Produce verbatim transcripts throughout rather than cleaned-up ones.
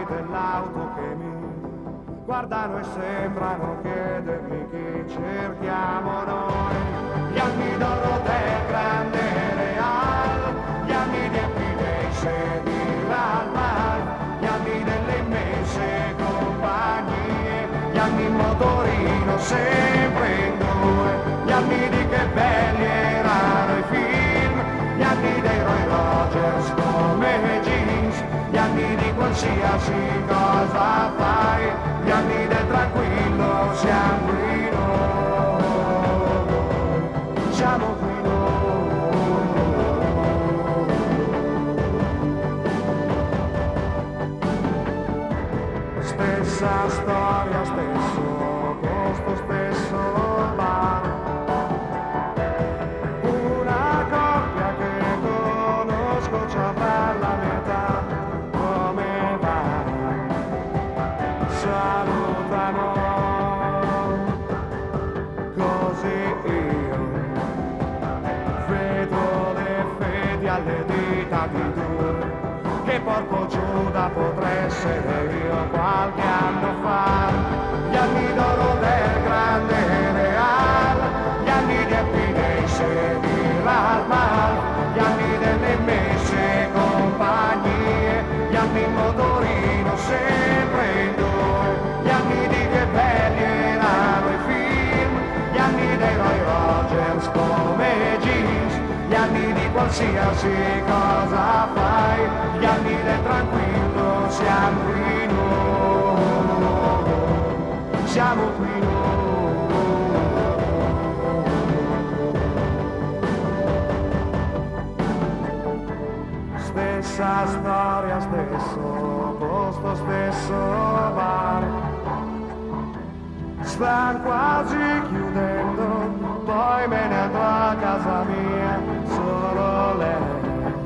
dell'auto che mi guardano e sembrano chiedermi chi cerchiamo noi. Gli anni d'oro del grande Real, gli anni di Epidei di Ralmar, gli anni delle immense compagnie, gli anni in motorino sempre in due, gli anni di che belli erano i film, gli anni dei Roy Rogers come jeans, gli anni di qualsiasi cosa fai, gli anni del tranquillo siamo qui noi, siamo qui noi. Stessa storia, stesso posto, stesso bar, una coppia che conosco ci avrà la metà. Come va? Salutano, così io vedo le fedi alle dita di due, che porco Giuda potrei essere io qualche anno fa. Gli anni d'oro del grande Real, gli anni di Epidei di Ralmar, gli anni delle immense compagnie, gli anni in motorino sempre in due, gli anni di che belli erano i film, gli anni dei Roy Rogers come jeans, gli anni di qualsiasi cosa fai, gli anni del tranquillo siamo qui noi, siamo qui noi. Stessa storia, stesso posto, stesso bar, stan quasi chiudendo, poi me ne andrò a casa mia, solo lei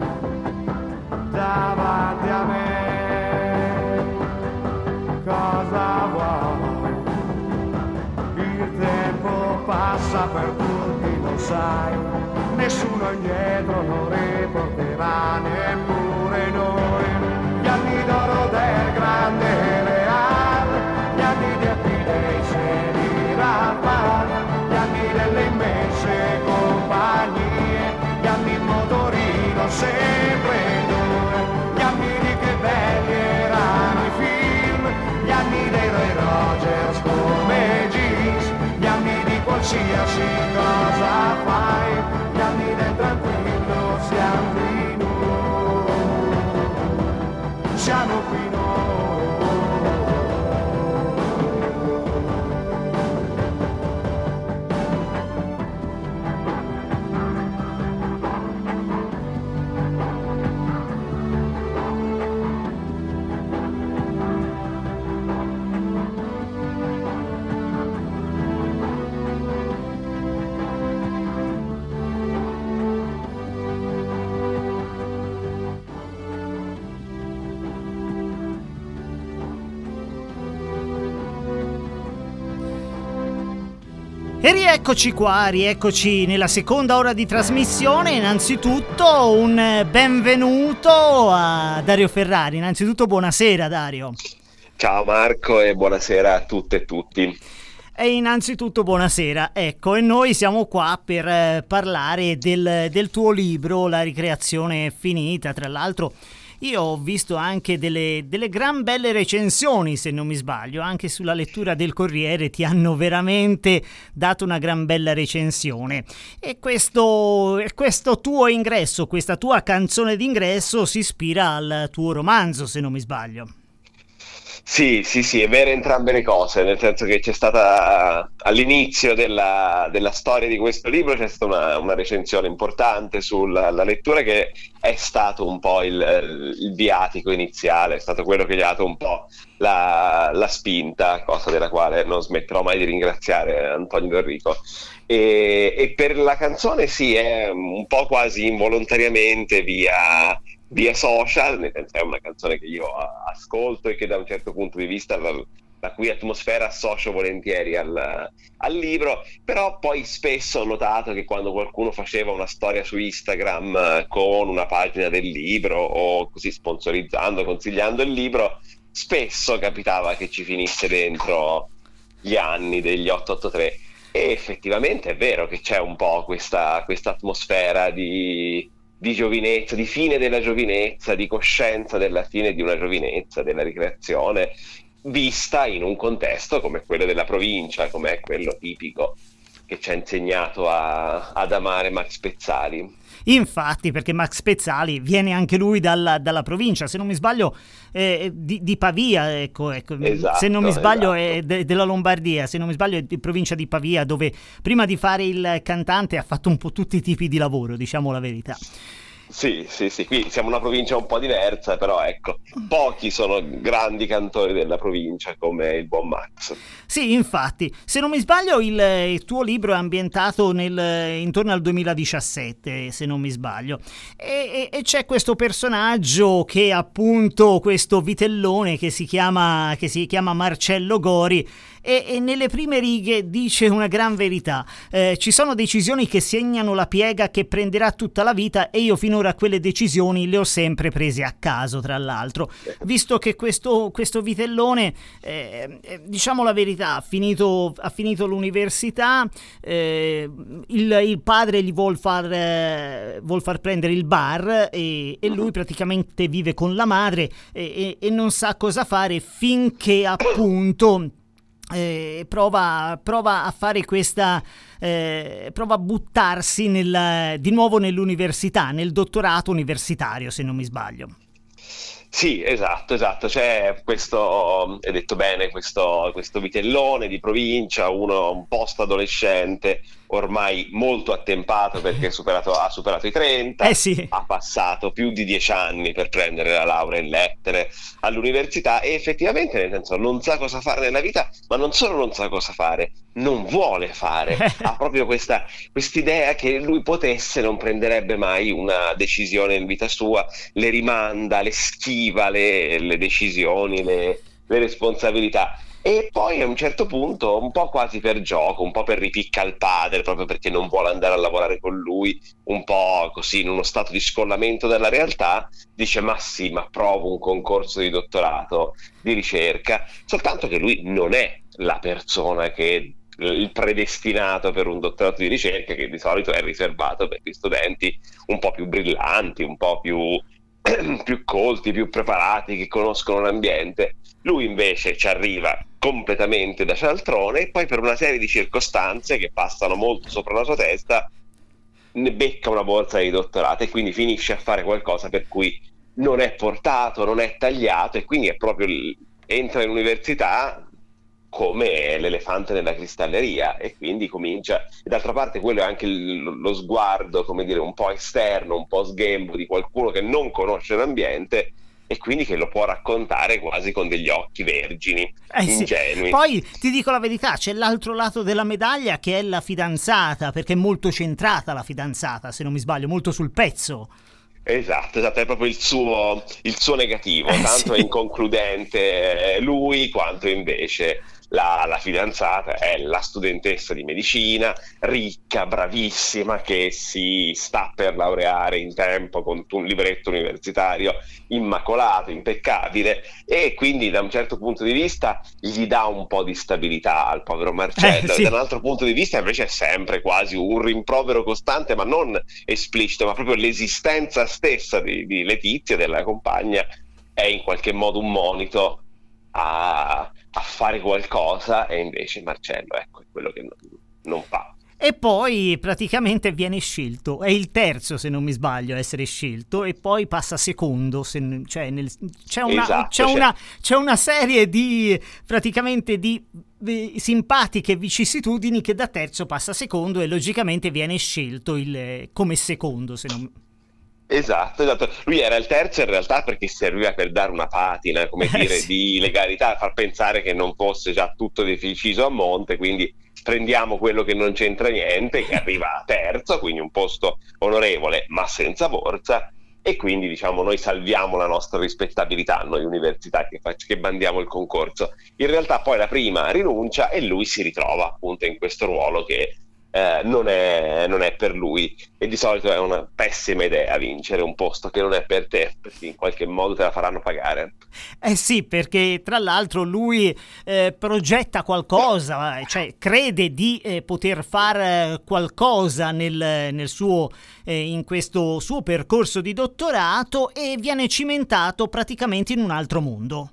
davanti a me. Cosa vuoi? Il tempo passa per tutti, lo sai, nessuno indietro non riporterà neppure noi. Gli anni d'oro del grande Real, gli anni di Epidei di Ralmar, gli anni delle immense compagnie, gli anni in motorino sempre in due, gli anni di che belli erano i film, gli anni dei Roy Rogers come jeans, gli anni di qualsiasi cosa fai, gli anni del tranquillo siamo qui noi, siamo qui noi. E rieccoci qua, rieccoci nella seconda ora di trasmissione. Innanzitutto un benvenuto a Dario Ferrari. Innanzitutto buonasera Dario. Ciao Marco e buonasera a tutte e tutti. E innanzitutto buonasera, ecco, e noi siamo qua per eh, parlare del, del tuo libro La ricreazione è finita. Tra l'altro io ho visto anche delle, delle gran belle recensioni, se non mi sbaglio, anche sulla lettura del Corriere ti hanno veramente dato una gran bella recensione. E questo, questo tuo ingresso, questa tua canzone d'ingresso si ispira al tuo romanzo, se non mi sbaglio. Sì, sì, sì, è vero entrambe le cose, nel senso che c'è stata all'inizio della, della storia di questo libro c'è stata una, una recensione importante sulla la lettura, che è stato un po' il, il viatico iniziale, è stato quello che gli ha dato un po' la, la spinta, cosa della quale non smetterò mai di ringraziare Antonio Dorrico. E, e per la canzone sì, è un po' quasi involontariamente via... via social, nel senso è una canzone che io ascolto e che da un certo punto di vista la, la cui atmosfera associo volentieri al, al libro, però poi spesso ho notato che quando qualcuno faceva una storia su Instagram eh, con una pagina del libro o così sponsorizzando, consigliando il libro, spesso capitava che ci finisse dentro gli anni degli otto otto tre, e effettivamente è vero che c'è un po' questa questa atmosfera di, di giovinezza, di fine della giovinezza, di coscienza della fine di una giovinezza, della ricreazione, vista in un contesto come quello della provincia, come è quello tipico che ci ha insegnato a, ad amare Max Pezzali. Infatti, perché Max Pezzali viene anche lui dalla, dalla provincia, se non mi sbaglio, eh, di, di Pavia, ecco, ecco. Esatto, se non mi sbaglio esatto. è de, della Lombardia, se non mi sbaglio è di provincia di Pavia, dove prima di fare il cantante ha fatto un po' tutti i tipi di lavoro, diciamo la verità. Sì, sì, sì, qui siamo una provincia un po' diversa, però ecco, pochi sono grandi cantori della provincia come il buon Max. Sì, infatti, se non mi sbaglio il, il tuo libro è ambientato nel, intorno al duemiladiciassette, se non mi sbaglio, e, e, e c'è questo personaggio che è appunto questo vitellone che si chiama, che si chiama Marcello Gori, e, e nelle prime righe dice una gran verità. Eh, ci sono decisioni che segnano la piega che prenderà tutta la vita, e io finora quelle decisioni le ho sempre prese a caso, tra l'altro, visto che questo, questo vitellone, eh, diciamo la verità, ha finito, ha finito l'università, eh, il, il padre gli vuol far, eh, vuol far prendere il bar, e, e lui praticamente vive con la madre, e, e, e non sa cosa fare finché appunto Eh, prova, prova a fare questa eh, prova a buttarsi nel, di nuovo nell'università, nel dottorato universitario, se non mi sbaglio. Sì, esatto, esatto, c'è questo, hai detto bene, questo, questo vitellone di provincia, uno un post adolescente, ormai molto attempato perché ha superato, ha superato i trenta, Eh sì. ha passato più di dieci anni per prendere la laurea in lettere all'università, e effettivamente, nel senso, non sa cosa fare nella vita, ma non solo non sa cosa fare, non vuole fare, ha proprio questa quest'idea che lui potesse, non prenderebbe mai una decisione in vita sua, le rimanda, le schiva le, le decisioni, le, le responsabilità. E poi a un certo punto, un po' quasi per gioco, un po' per ripicca al padre, proprio perché non vuole andare a lavorare con lui, un po' così in uno stato di scollamento dalla realtà, dice: ma sì, ma provo un concorso di dottorato, di ricerca, soltanto che lui non è la persona che il predestinato per un dottorato di ricerca, che di solito è riservato per gli studenti un po' più brillanti, un po' più più colti, più preparati, che conoscono l'ambiente. Lui invece ci arriva completamente da cialtrone, e poi per una serie di circostanze che passano molto sopra la sua testa ne becca una borsa di dottorato, e quindi finisce a fare qualcosa per cui non è portato, non è tagliato, e quindi è proprio il, entra in università come l'elefante nella cristalleria, e quindi comincia, e d'altra parte quello è anche il, lo sguardo, come dire, un po' esterno, un po' sghembo di qualcuno che non conosce l'ambiente, e quindi che lo può raccontare quasi con degli occhi vergini, eh sì. ingenui. Poi ti dico la verità, c'è l'altro lato della medaglia, che è la fidanzata, perché è molto centrata la fidanzata, se non mi sbaglio, molto sul pezzo. Esatto, esatto, è proprio il suo, il suo negativo, eh tanto sì. è inconcludente lui quanto invece la, la fidanzata è la studentessa di medicina, ricca, bravissima, che si sta per laureare in tempo con un libretto universitario immacolato, impeccabile, e quindi da un certo punto di vista gli dà un po' di stabilità al povero Marcello, Eh, sì. e da un altro punto di vista invece è sempre quasi un rimprovero costante, ma non esplicito, ma proprio l'esistenza stessa di, di Letizia, della compagna, è in qualche modo un monito a, a fare qualcosa, e invece Marcello, ecco, è quello che non, non fa. E poi praticamente viene scelto, è il terzo se non mi sbaglio a essere scelto, e poi passa secondo, se, cioè nel, c'è, una, Esatto, c'è, cioè... una, c'è una serie di praticamente di, di simpatiche vicissitudini che da terzo passa secondo, e logicamente viene scelto il, come secondo, se non Esatto, esatto. Lui era il terzo in realtà perché serviva per dare una patina, come Eh, dire, sì. di legalità, far pensare che non fosse già tutto deciso a monte, quindi prendiamo quello che non c'entra niente, che arriva a terzo, quindi un posto onorevole ma senza borsa, e quindi diciamo noi salviamo la nostra rispettabilità, noi università che, fac- che bandiamo il concorso. In realtà poi la prima rinuncia, e lui si ritrova appunto in questo ruolo che eh, non è, non è per lui, e di solito è una pessima idea vincere un posto che non è per te, perché in qualche modo te la faranno pagare. Eh sì, perché tra l'altro lui eh, progetta qualcosa, cioè crede di eh, poter fare qualcosa nel, nel suo, eh, in questo suo percorso di dottorato, e viene cimentato praticamente in un altro mondo.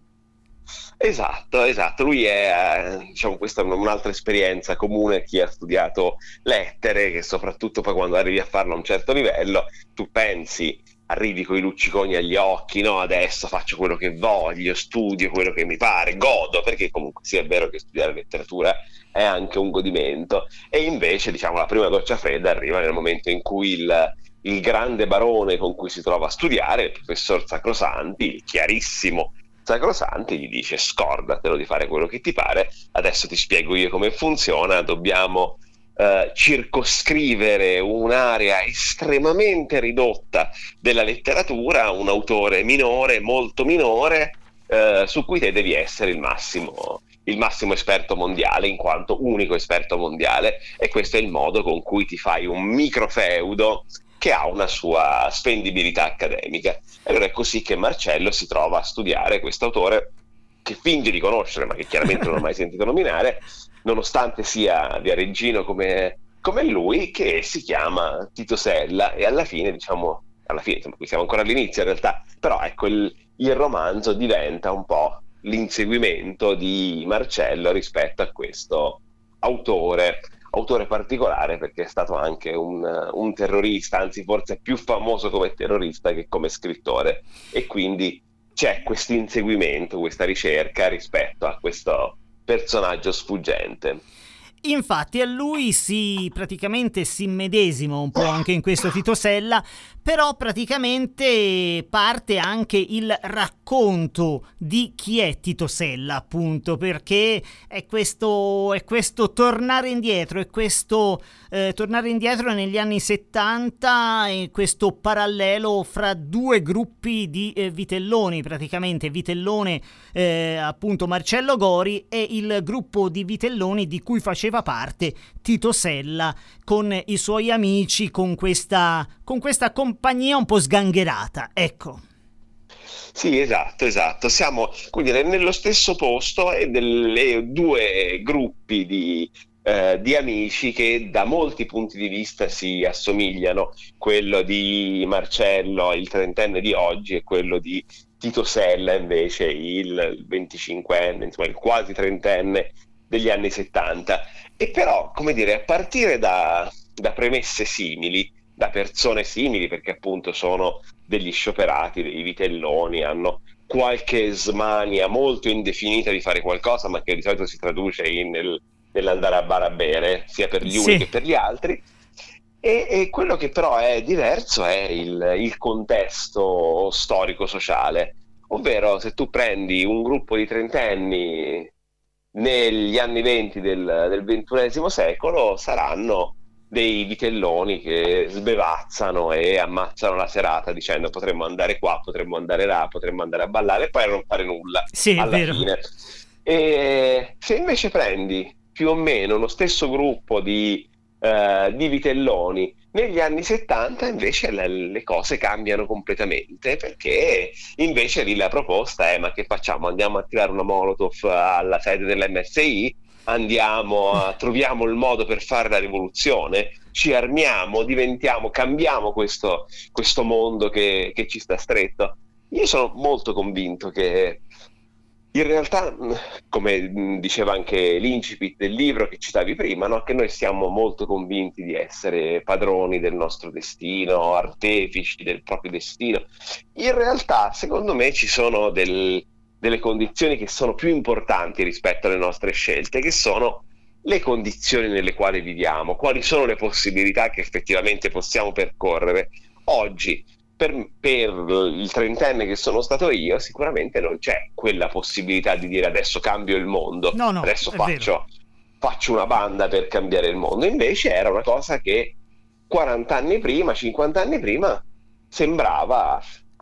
Esatto, esatto, lui è, eh, diciamo, questa è un'altra esperienza comune a chi ha studiato lettere, che soprattutto poi quando arrivi a farlo a un certo livello, tu pensi, arrivi con i lucciconi agli occhi, no, adesso faccio quello che voglio, studio quello che mi pare, godo, perché comunque sì, è vero che studiare letteratura è anche un godimento, e invece, diciamo, la prima doccia fredda arriva nel momento in cui il, il grande barone con cui si trova a studiare, il professor Sacrosanti, chiarissimo Sacrosanti, gli dice: scordatelo di fare quello che ti pare, adesso ti spiego io come funziona, dobbiamo eh, circoscrivere un'area estremamente ridotta della letteratura, un autore minore, molto minore, eh, su cui te devi essere il massimo, il massimo esperto mondiale, in quanto unico esperto mondiale, e questo è il modo con cui ti fai un microfeudo che ha una sua spendibilità accademica. E allora è così che Marcello si trova a studiare questo autore che finge di conoscere, ma che chiaramente non ho mai sentito nominare, nonostante sia viareggino come, come lui, che si chiama Tito Sella. E alla fine, diciamo, alla fine, insomma, qui siamo ancora all'inizio in realtà, però ecco, il, il romanzo diventa un po' l'inseguimento di Marcello rispetto a questo autore, autore particolare, perché è stato anche un, un terrorista, anzi forse più famoso come terrorista che come scrittore, e quindi c'è questo inseguimento, questa ricerca rispetto a questo personaggio sfuggente. Infatti a lui si praticamente si immedesima un po' anche in questo Tito Sella, però praticamente parte anche il racconto di chi è Tito Sella, appunto, perché è questo, è questo tornare indietro, è questo eh, tornare indietro negli anni settanta, e questo parallelo fra due gruppi di eh, vitelloni, praticamente Vitellone, eh, appunto Marcello Gori, e il gruppo di vitelloni di cui faceva parte Tito Sella con i suoi amici, con questa, con questa compagnia un po' sgangherata, ecco. Sì, esatto, esatto. Siamo, come dire, nello stesso posto, e delle due gruppi di, eh, di amici che da molti punti di vista si assomigliano, quello di Marcello, il trentenne di oggi, e quello di Tito Sella, invece, il venticinquenne, insomma, il quasi trentenne degli anni settanta. E però, come dire, a partire da, da premesse simili, da persone simili, perché appunto sono degli scioperati, dei vitelloni, hanno qualche smania molto indefinita di fare qualcosa, ma che di solito si traduce in, nel, nell'andare a bar a bere, sia per gli uni Sì. che per gli altri. E, e quello che però è diverso è il, il contesto storico-sociale, ovvero se tu prendi un gruppo di trentenni negli anni venti del, del ventunesimo secolo, saranno dei vitelloni che sbevazzano e ammazzano la serata dicendo: potremmo andare qua, potremmo andare là, potremmo andare a ballare, e poi a non fare nulla Sì, è alla vero. fine. E se invece prendi più o meno lo stesso gruppo di, eh, di vitelloni negli anni settanta, invece le, le cose cambiano completamente, perché invece lì la proposta è: ma che facciamo? Andiamo a tirare una Molotov alla sede dell'M S I? Andiamo a, troviamo il modo per fare la rivoluzione, ci armiamo, diventiamo, cambiamo questo, questo mondo che, che ci sta stretto. Io sono molto convinto che in realtà, come diceva anche l'incipit del libro che citavi prima, no? Che noi siamo molto convinti di essere padroni del nostro destino, artefici del proprio destino. In realtà, secondo me, ci sono del, delle condizioni che sono più importanti rispetto alle nostre scelte, che sono le condizioni nelle quali viviamo, quali sono le possibilità che effettivamente possiamo percorrere. Oggi, Per, per il trentenne che sono stato io, sicuramente non c'è quella possibilità di dire: adesso cambio il mondo, No, no, adesso è faccio, faccio una banda per cambiare il mondo. Invece era una cosa che quaranta anni prima, cinquanta anni prima sembrava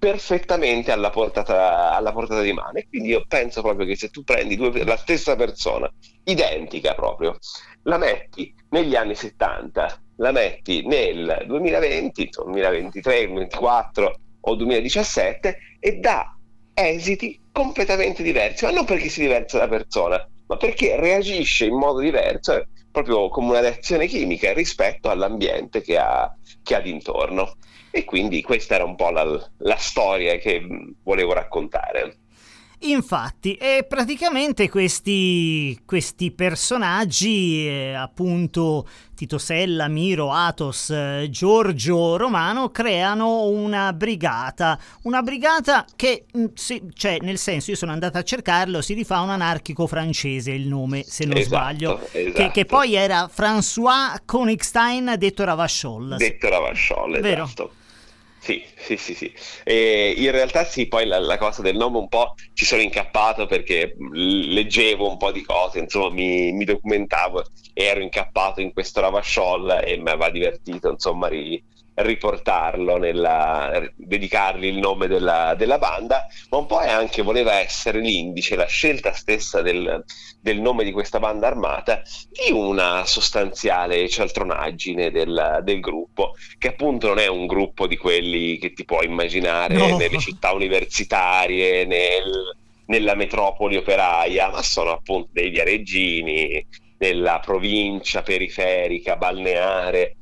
perfettamente alla portata, alla portata di mano. E quindi io penso proprio che se tu prendi due, la stessa persona, identica proprio, la metti negli anni settanta, la metti nel duemilaventi, duemilaventitré, duemilaventiquattro o duemiladiciassette, e dà esiti completamente diversi, ma non perché sia diversa la persona, ma perché reagisce in modo diverso, eh, proprio come una reazione chimica rispetto all'ambiente che ha, che ha d'intorno. E quindi questa era un po' la, la storia che volevo raccontare. Infatti, e praticamente questi, questi personaggi, eh, appunto Tito Sella, Miro, Athos, eh, Giorgio Romano, creano una brigata, una brigata che, mh, si, cioè nel senso, io sono andato a cercarlo, si rifà a un anarchico francese il nome, se non Esatto, sbaglio, esatto. Che, che poi era François Konigstein, detto Ravachol. Detto Ravachol, Vero? esatto. Sì, sì, sì, sì. E in realtà sì, poi la, la cosa del nome un po' ci sono incappato perché leggevo un po' di cose, insomma mi, mi documentavo e ero incappato in questo Ravachol e mi aveva divertito, insomma, ri, riportarlo, nella, dedicargli il nome della, della banda, ma un po' è anche voleva essere l'indice, la scelta stessa del, del nome di questa banda armata, di una sostanziale cialtronaggine del, del gruppo, che appunto non è un gruppo di quelli che ti puoi immaginare No. nelle città universitarie, nel, nella metropoli operaia, ma sono appunto dei viareggini nella provincia periferica, balneare,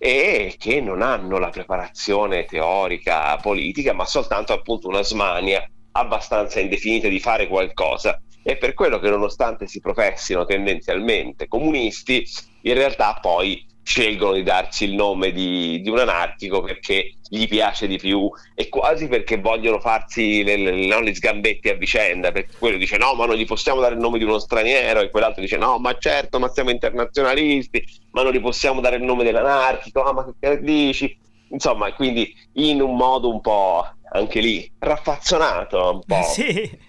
e che non hanno la preparazione teorica politica, ma soltanto appunto una smania abbastanza indefinita di fare qualcosa. E per quello che, nonostante si professino tendenzialmente comunisti, in realtà poi scelgono di darci il nome di, di un anarchico perché gli piace di più, e quasi perché vogliono farsi le, le, no, gli sgambetti a vicenda, perché quello dice no, ma non gli possiamo dare il nome di uno straniero, e quell'altro dice no, ma certo, ma siamo internazionalisti, ma non gli possiamo dare il nome dell'anarchico, ah, ma che dici? Insomma, quindi in un modo un po' anche lì raffazzonato, un po' Sì.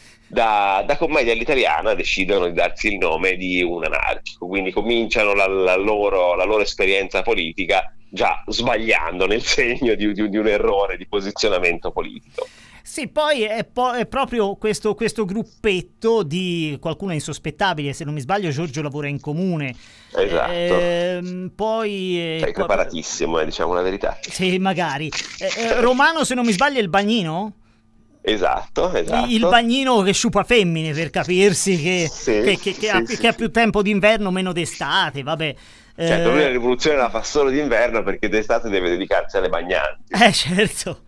da, da commedia all'italiana, decidono di darsi il nome di un anarchico, quindi cominciano la, la, loro, la loro esperienza politica già sbagliando, nel segno di, di, di un errore di posizionamento politico. Sì, poi è, po- è proprio questo, questo gruppetto di qualcuno insospettabile, se non mi sbaglio Giorgio lavora in comune. Esatto. Ehm, poi... eh, Sei qua- preparatissimo, eh, diciamo la verità. Sì, magari. Eh, eh, Romano, se non mi sbaglio, è il bagnino? Esatto, esatto. Il bagnino che sciupa femmine, per capirsi, che, Sì, che, che, che sì, ha, sì, che ha sì. più tempo d'inverno, meno d'estate, vabbè. Certo, lui la Eh, rivoluzione la fa solo d'inverno perché d'estate deve dedicarsi alle bagnanti. eh, certo.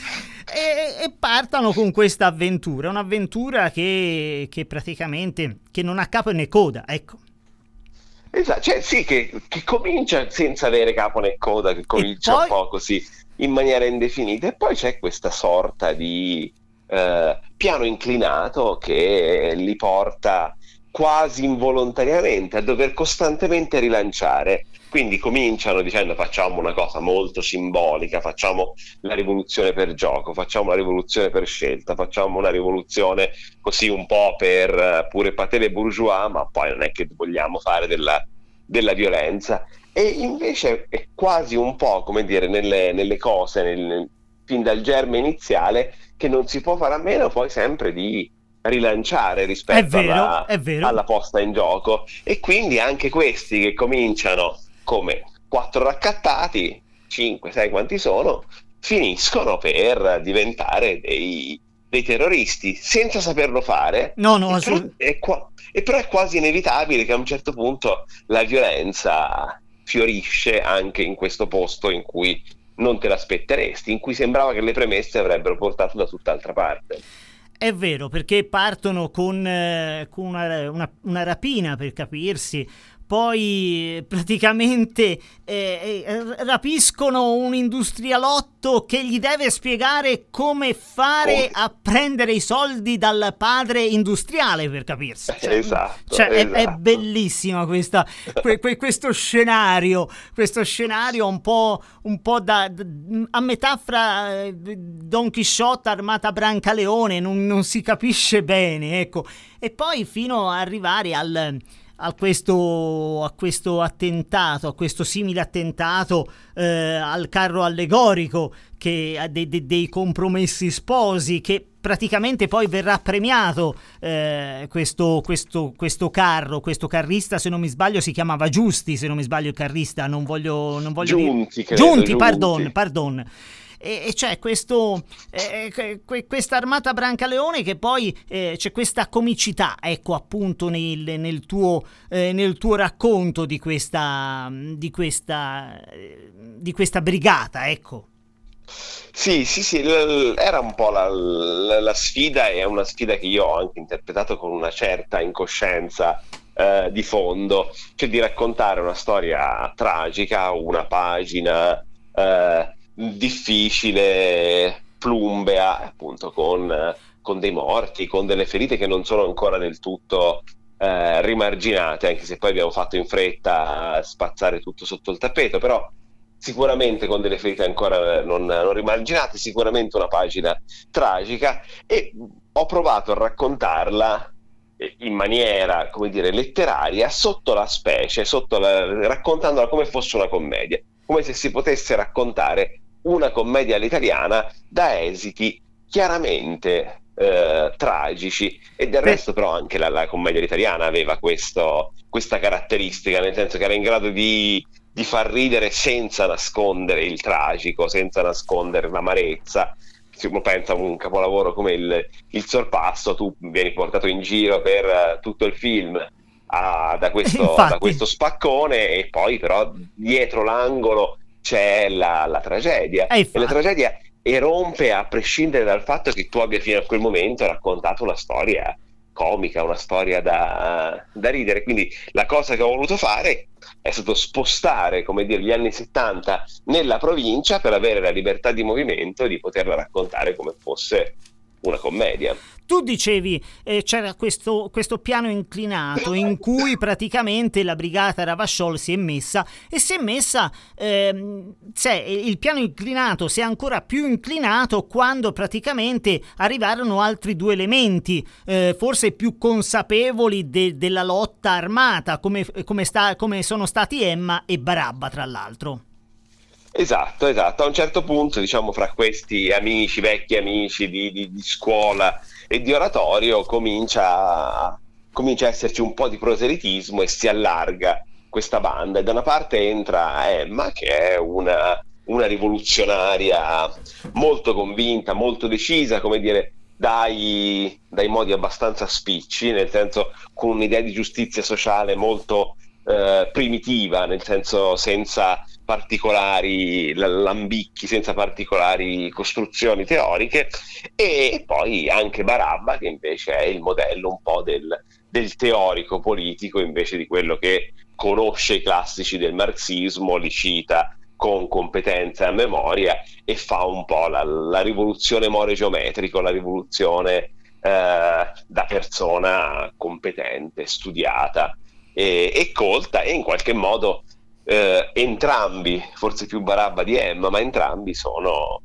E, e partano con questa avventura, un'avventura che, che praticamente che non ha capo né coda, ecco. Esatto, cioè sì, che, che comincia senza avere capo né coda, che comincia poi- un po' così in maniera indefinita, e poi c'è questa sorta di eh, piano inclinato che li porta quasi involontariamente a dover costantemente rilanciare. Quindi cominciano dicendo facciamo una cosa molto simbolica, facciamo la rivoluzione per gioco, facciamo la rivoluzione per scelta, facciamo una rivoluzione così un po' per eh, pure patere bourgeois, ma poi non è che vogliamo fare della, della violenza. E invece è quasi un po', come dire, nelle, nelle cose, nel, fin dal germe iniziale, che non si può fare a meno poi sempre di rilanciare rispetto È vero, alla, è vero. alla posta in gioco. E quindi anche questi che cominciano come quattro raccattati, cinque, sei quanti sono, finiscono per diventare dei, dei terroristi senza saperlo fare. No, no, e, però assolut- è qua- e però è quasi inevitabile che a un certo punto la violenza fiorisce anche in questo posto in cui non te l'aspetteresti, in cui sembrava che le premesse avrebbero portato da tutt'altra parte. È vero, perché partono con, eh, con una, una- una rapina, per capirsi, poi eh, praticamente eh, eh, rapiscono un industrialotto che gli deve spiegare come fare Come? a prendere i soldi dal padre industriale, per capirsi. Cioè, Esatto, cioè, è, è esatto. bellissima questa, que- que- questo scenario, questo scenario un po', un po' da, da- a metà fra eh, Don Chisciotte armata Brancaleone, non, non si capisce bene, ecco. E poi fino ad arrivare al a questo, a questo attentato, a questo simile attentato eh, al carro allegorico, che ha de, de, dei compromessi sposi, che praticamente poi verrà premiato eh, questo, questo, questo carro, questo carrista, se non mi sbaglio si chiamava Giusti, se non mi sbaglio il carrista, non voglio, non voglio Giunti, dire... credo, Giunti, Giunti, pardon, pardon. E, e c'è questo eh, que, questa Armata Brancaleone, che poi eh, c'è questa comicità, ecco, appunto nel, nel, tuo, eh, nel tuo racconto di questa, di questa, di questa brigata, ecco. Sì, sì, sì, l- era un po' la, la- la sfida, e è una sfida che io ho anche interpretato con una certa incoscienza eh, di fondo, cioè di raccontare una storia tragica, una pagina eh, difficile, plumbea, appunto, con, con dei morti, con delle ferite che non sono ancora del tutto eh, rimarginate, anche se poi abbiamo fatto in fretta a spazzare tutto sotto il tappeto, però sicuramente con delle ferite ancora non, non rimarginate, sicuramente una pagina tragica, e ho provato a raccontarla in maniera, come dire, letteraria, sotto la specie, sotto la, raccontandola come fosse una commedia, come se si potesse raccontare una commedia all'italiana da esiti chiaramente eh, tragici. E del resto però anche la, la commedia all'italiana aveva questo, questa caratteristica, nel senso che era in grado di di far ridere senza nascondere il tragico, senza nascondere l'amarezza. Se uno pensa a un capolavoro come il, il Sorpasso, tu vieni portato in giro per uh, tutto il film a, da, questo, da questo spaccone, e poi però dietro l'angolo c'è la, la tragedia, e, e la tragedia irrompe a prescindere dal fatto che tu abbia fino a quel momento raccontato una storia comica, una storia da, da ridere. Quindi la cosa che ho voluto fare è stato spostare, come dire, gli anni settanta nella provincia, per avere la libertà di movimento e di poterla raccontare come fosse una commedia. Tu dicevi eh, c'era questo, questo piano inclinato in cui praticamente la brigata Ravachol si è messa e si è messa ehm, cioè, il piano inclinato si è ancora più inclinato quando praticamente arrivarono altri due elementi eh, forse più consapevoli de, della lotta armata, come, come, sta, come sono stati Emma e Barabba, tra l'altro. Esatto, esatto. A un certo punto, diciamo, fra questi amici, vecchi amici di, di, di scuola e di oratorio, comincia, comincia a esserci un po' di proselitismo e si allarga questa banda. E da una parte entra Emma, che è una, una rivoluzionaria molto convinta, molto decisa, come dire, dai, dai modi abbastanza spicci, nel senso, con un'idea di giustizia sociale molto eh, primitiva, nel senso senza particolari lambicchi, senza particolari costruzioni teoriche. E poi anche Barabba, che invece è il modello un po' del, del teorico politico, invece di quello che conosce i classici del marxismo, li cita con competenza e a memoria, e fa un po' la, la rivoluzione more geometrico, la rivoluzione eh, da persona competente, studiata e, e colta, e in qualche modo Eh, entrambi, forse più Barabba di Emma, ma entrambi sono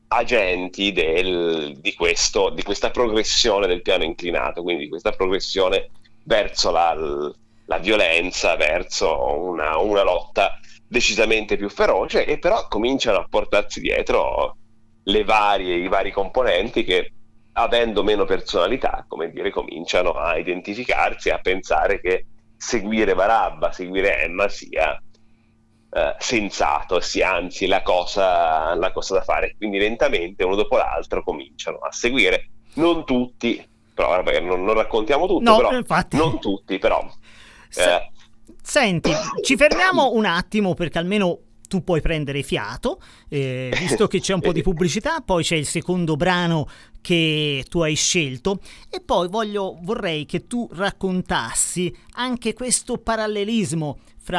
agenti del, di, questo, di questa progressione del piano inclinato, quindi questa progressione verso la, la violenza, verso una, una lotta decisamente più feroce, e però cominciano a portarsi dietro le varie, i vari componenti che, avendo meno personalità, come dire, cominciano a identificarsi, a pensare che seguire Barabba, seguire Emma sia Uh, sensato, sia anzi la cosa, la cosa da fare. Quindi lentamente, uno dopo l'altro, cominciano a seguire, non tutti, però vabbè, non, non raccontiamo tutto, no, però infatti. non tutti, però Se- eh. Senti, ci fermiamo un attimo perché almeno tu puoi prendere fiato, eh, visto che c'è un po' di pubblicità, poi c'è il secondo brano che tu hai scelto, e poi voglio, vorrei che tu raccontassi anche questo parallelismo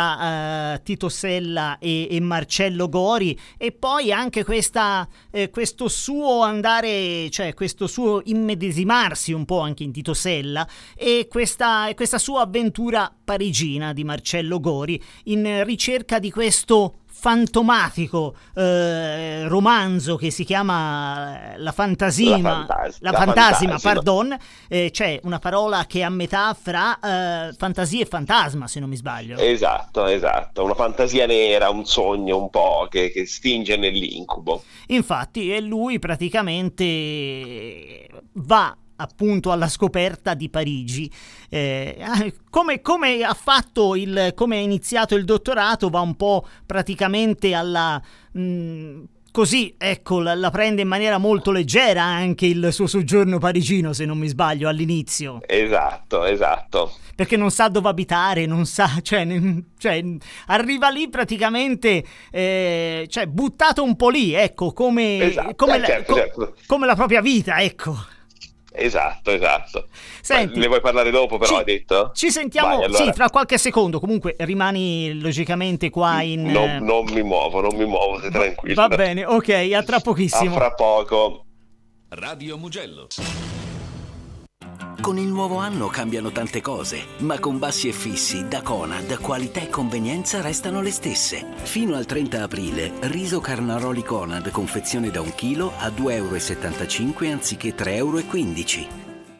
fra uh, Tito Sella e, e Marcello Gori, e poi anche questa, eh, questo suo andare, cioè questo suo immedesimarsi un po' anche in Tito Sella, e questa, questa sua avventura parigina di Marcello Gori in ricerca di questo fantomatico eh, romanzo che si chiama La Fantasima, La, fantas- la la Fantasima, Fantasima. pardon, eh, c'è una parola che è a metà fra eh, fantasia e fantasma, se non mi sbaglio. Esatto, esatto, una fantasia nera, un sogno un po' che, che stinge nell'incubo. Infatti, e lui praticamente va appunto alla scoperta di Parigi. Eh, come, come ha fatto il come ha iniziato il dottorato, va un po' praticamente alla mh, così, ecco, la, la prende in maniera molto leggera anche il suo soggiorno parigino, se non mi sbaglio, all'inizio. Esatto, esatto. Perché non sa dove abitare, non sa, cioè, ne- cioè arriva lì praticamente, eh, cioè buttato un po' lì, ecco, come, Esatto, come, eh, la, certo, co- certo. come la propria vita, ecco. Esatto, esatto. Senti, Ma ne vuoi parlare dopo, però, ci, hai detto? Ci sentiamo, Vai, allora. sì, tra qualche secondo. Comunque rimani logicamente qua in... Non, non mi muovo, non mi muovo, sei Va- tranquillo. Va bene, ok, a tra A pochissimo. fra poco. Radio Mugello. Con il nuovo anno cambiano tante cose, ma con bassi e fissi da Conad qualità e convenienza restano le stesse. Fino al trenta aprile, riso Carnaroli Conad confezione da un chilo a due e settantacinque euro anziché tre e quindici euro.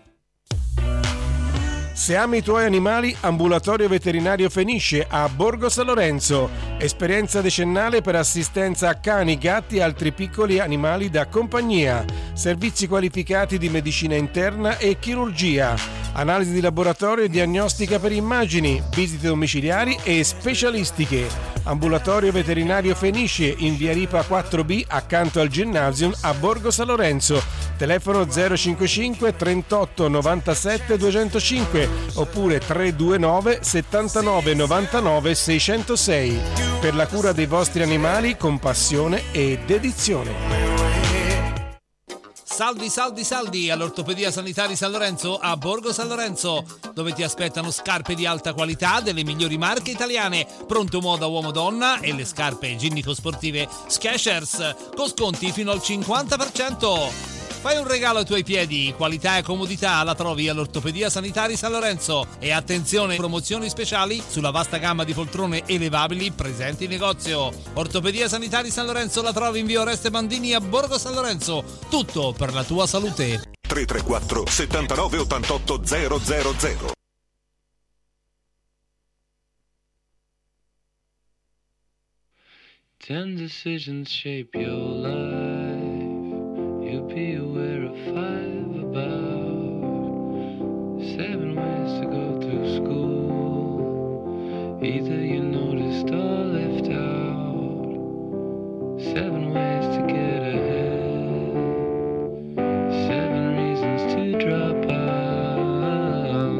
Se ami i tuoi animali, Ambulatorio Veterinario Fenisce a Borgo San Lorenzo. Esperienza decennale per assistenza a cani, gatti e altri piccoli animali da compagnia. Servizi qualificati di medicina interna e chirurgia. Analisi di laboratorio e diagnostica per immagini, visite domiciliari e specialistiche. Ambulatorio Veterinario Fenisce in via Ripa quattro B accanto al Gymnasium a Borgo San Lorenzo. Telefono zero cinquantacinque trentotto novantasette duecentocinque oppure trecentonovantanove settantanove novantanove seicentosei. Per la cura dei vostri animali con passione e dedizione. Saldi, saldi, saldi all'Ortopedia Sanitari San Lorenzo a Borgo San Lorenzo, dove ti aspettano scarpe di alta qualità delle migliori marche italiane, pronto moda uomo-donna e le scarpe igienico-sportive Skechers, con sconti fino al cinquanta per cento. Fai un regalo ai tuoi piedi, qualità e comodità la trovi all'Ortopedia Sanitari San Lorenzo. E attenzione, promozioni speciali sulla vasta gamma di poltrone elevabili presenti in negozio. Ortopedia Sanitari San Lorenzo la trovi in via Oreste Bandini a Borgo San Lorenzo. Tutto per la tua salute. tre tre quattro settantanove ottantotto zero zero zero. Ten decisions shape your life. You'll be aware of five, about seven ways to go through school. Either you noticed or left out. Seven ways to get ahead. Seven reasons to drop out.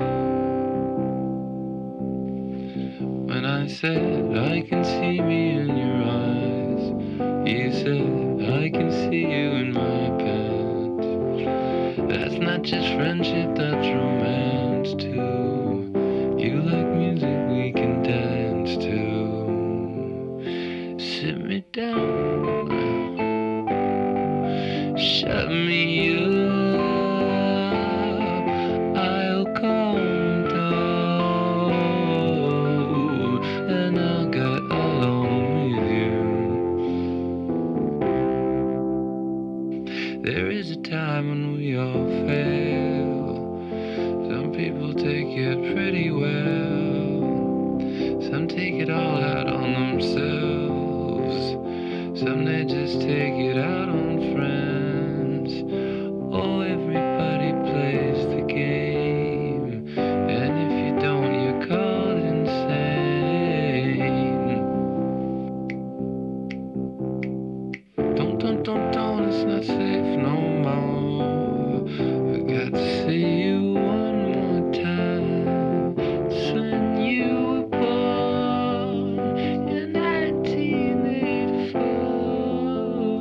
When I said I can see me in your eyes, you said I can see you in my pants. That's not just friendship, that's romance too. You like music we can dance to. Sit me down, shut me up, I'll calm down, and I'll get along with you. There is a time when we all fail. Some people take it pretty well. Some take it all out on themselves. Some they just take it out on friends. Oh, everybody plays the game. And if you don't, you're called insane. Don't, don't, don't, don't, it's not safe no more. I got to see you one more time. It's when you were born in nineteen eighty-four.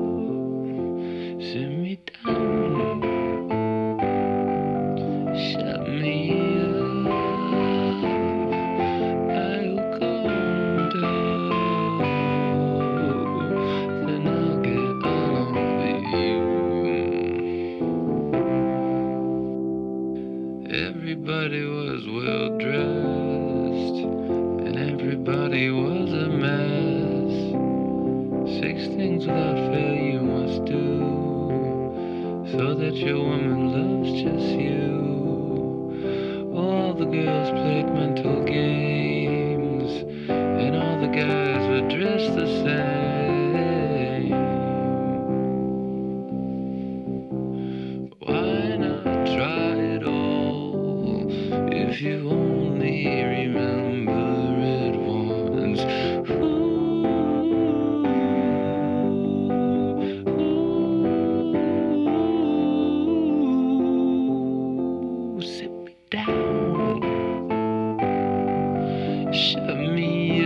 Sit me down, shut me up, I'll calm down, then I'll get along with you. Everybody was well dressed, and everybody was a mess. Six things without fail you must do, so that your woman loves just you. All the girls played mental games, and all the guys were dressed the same. Why not try it all if you only remember it once? Ooh, sit me down, shut me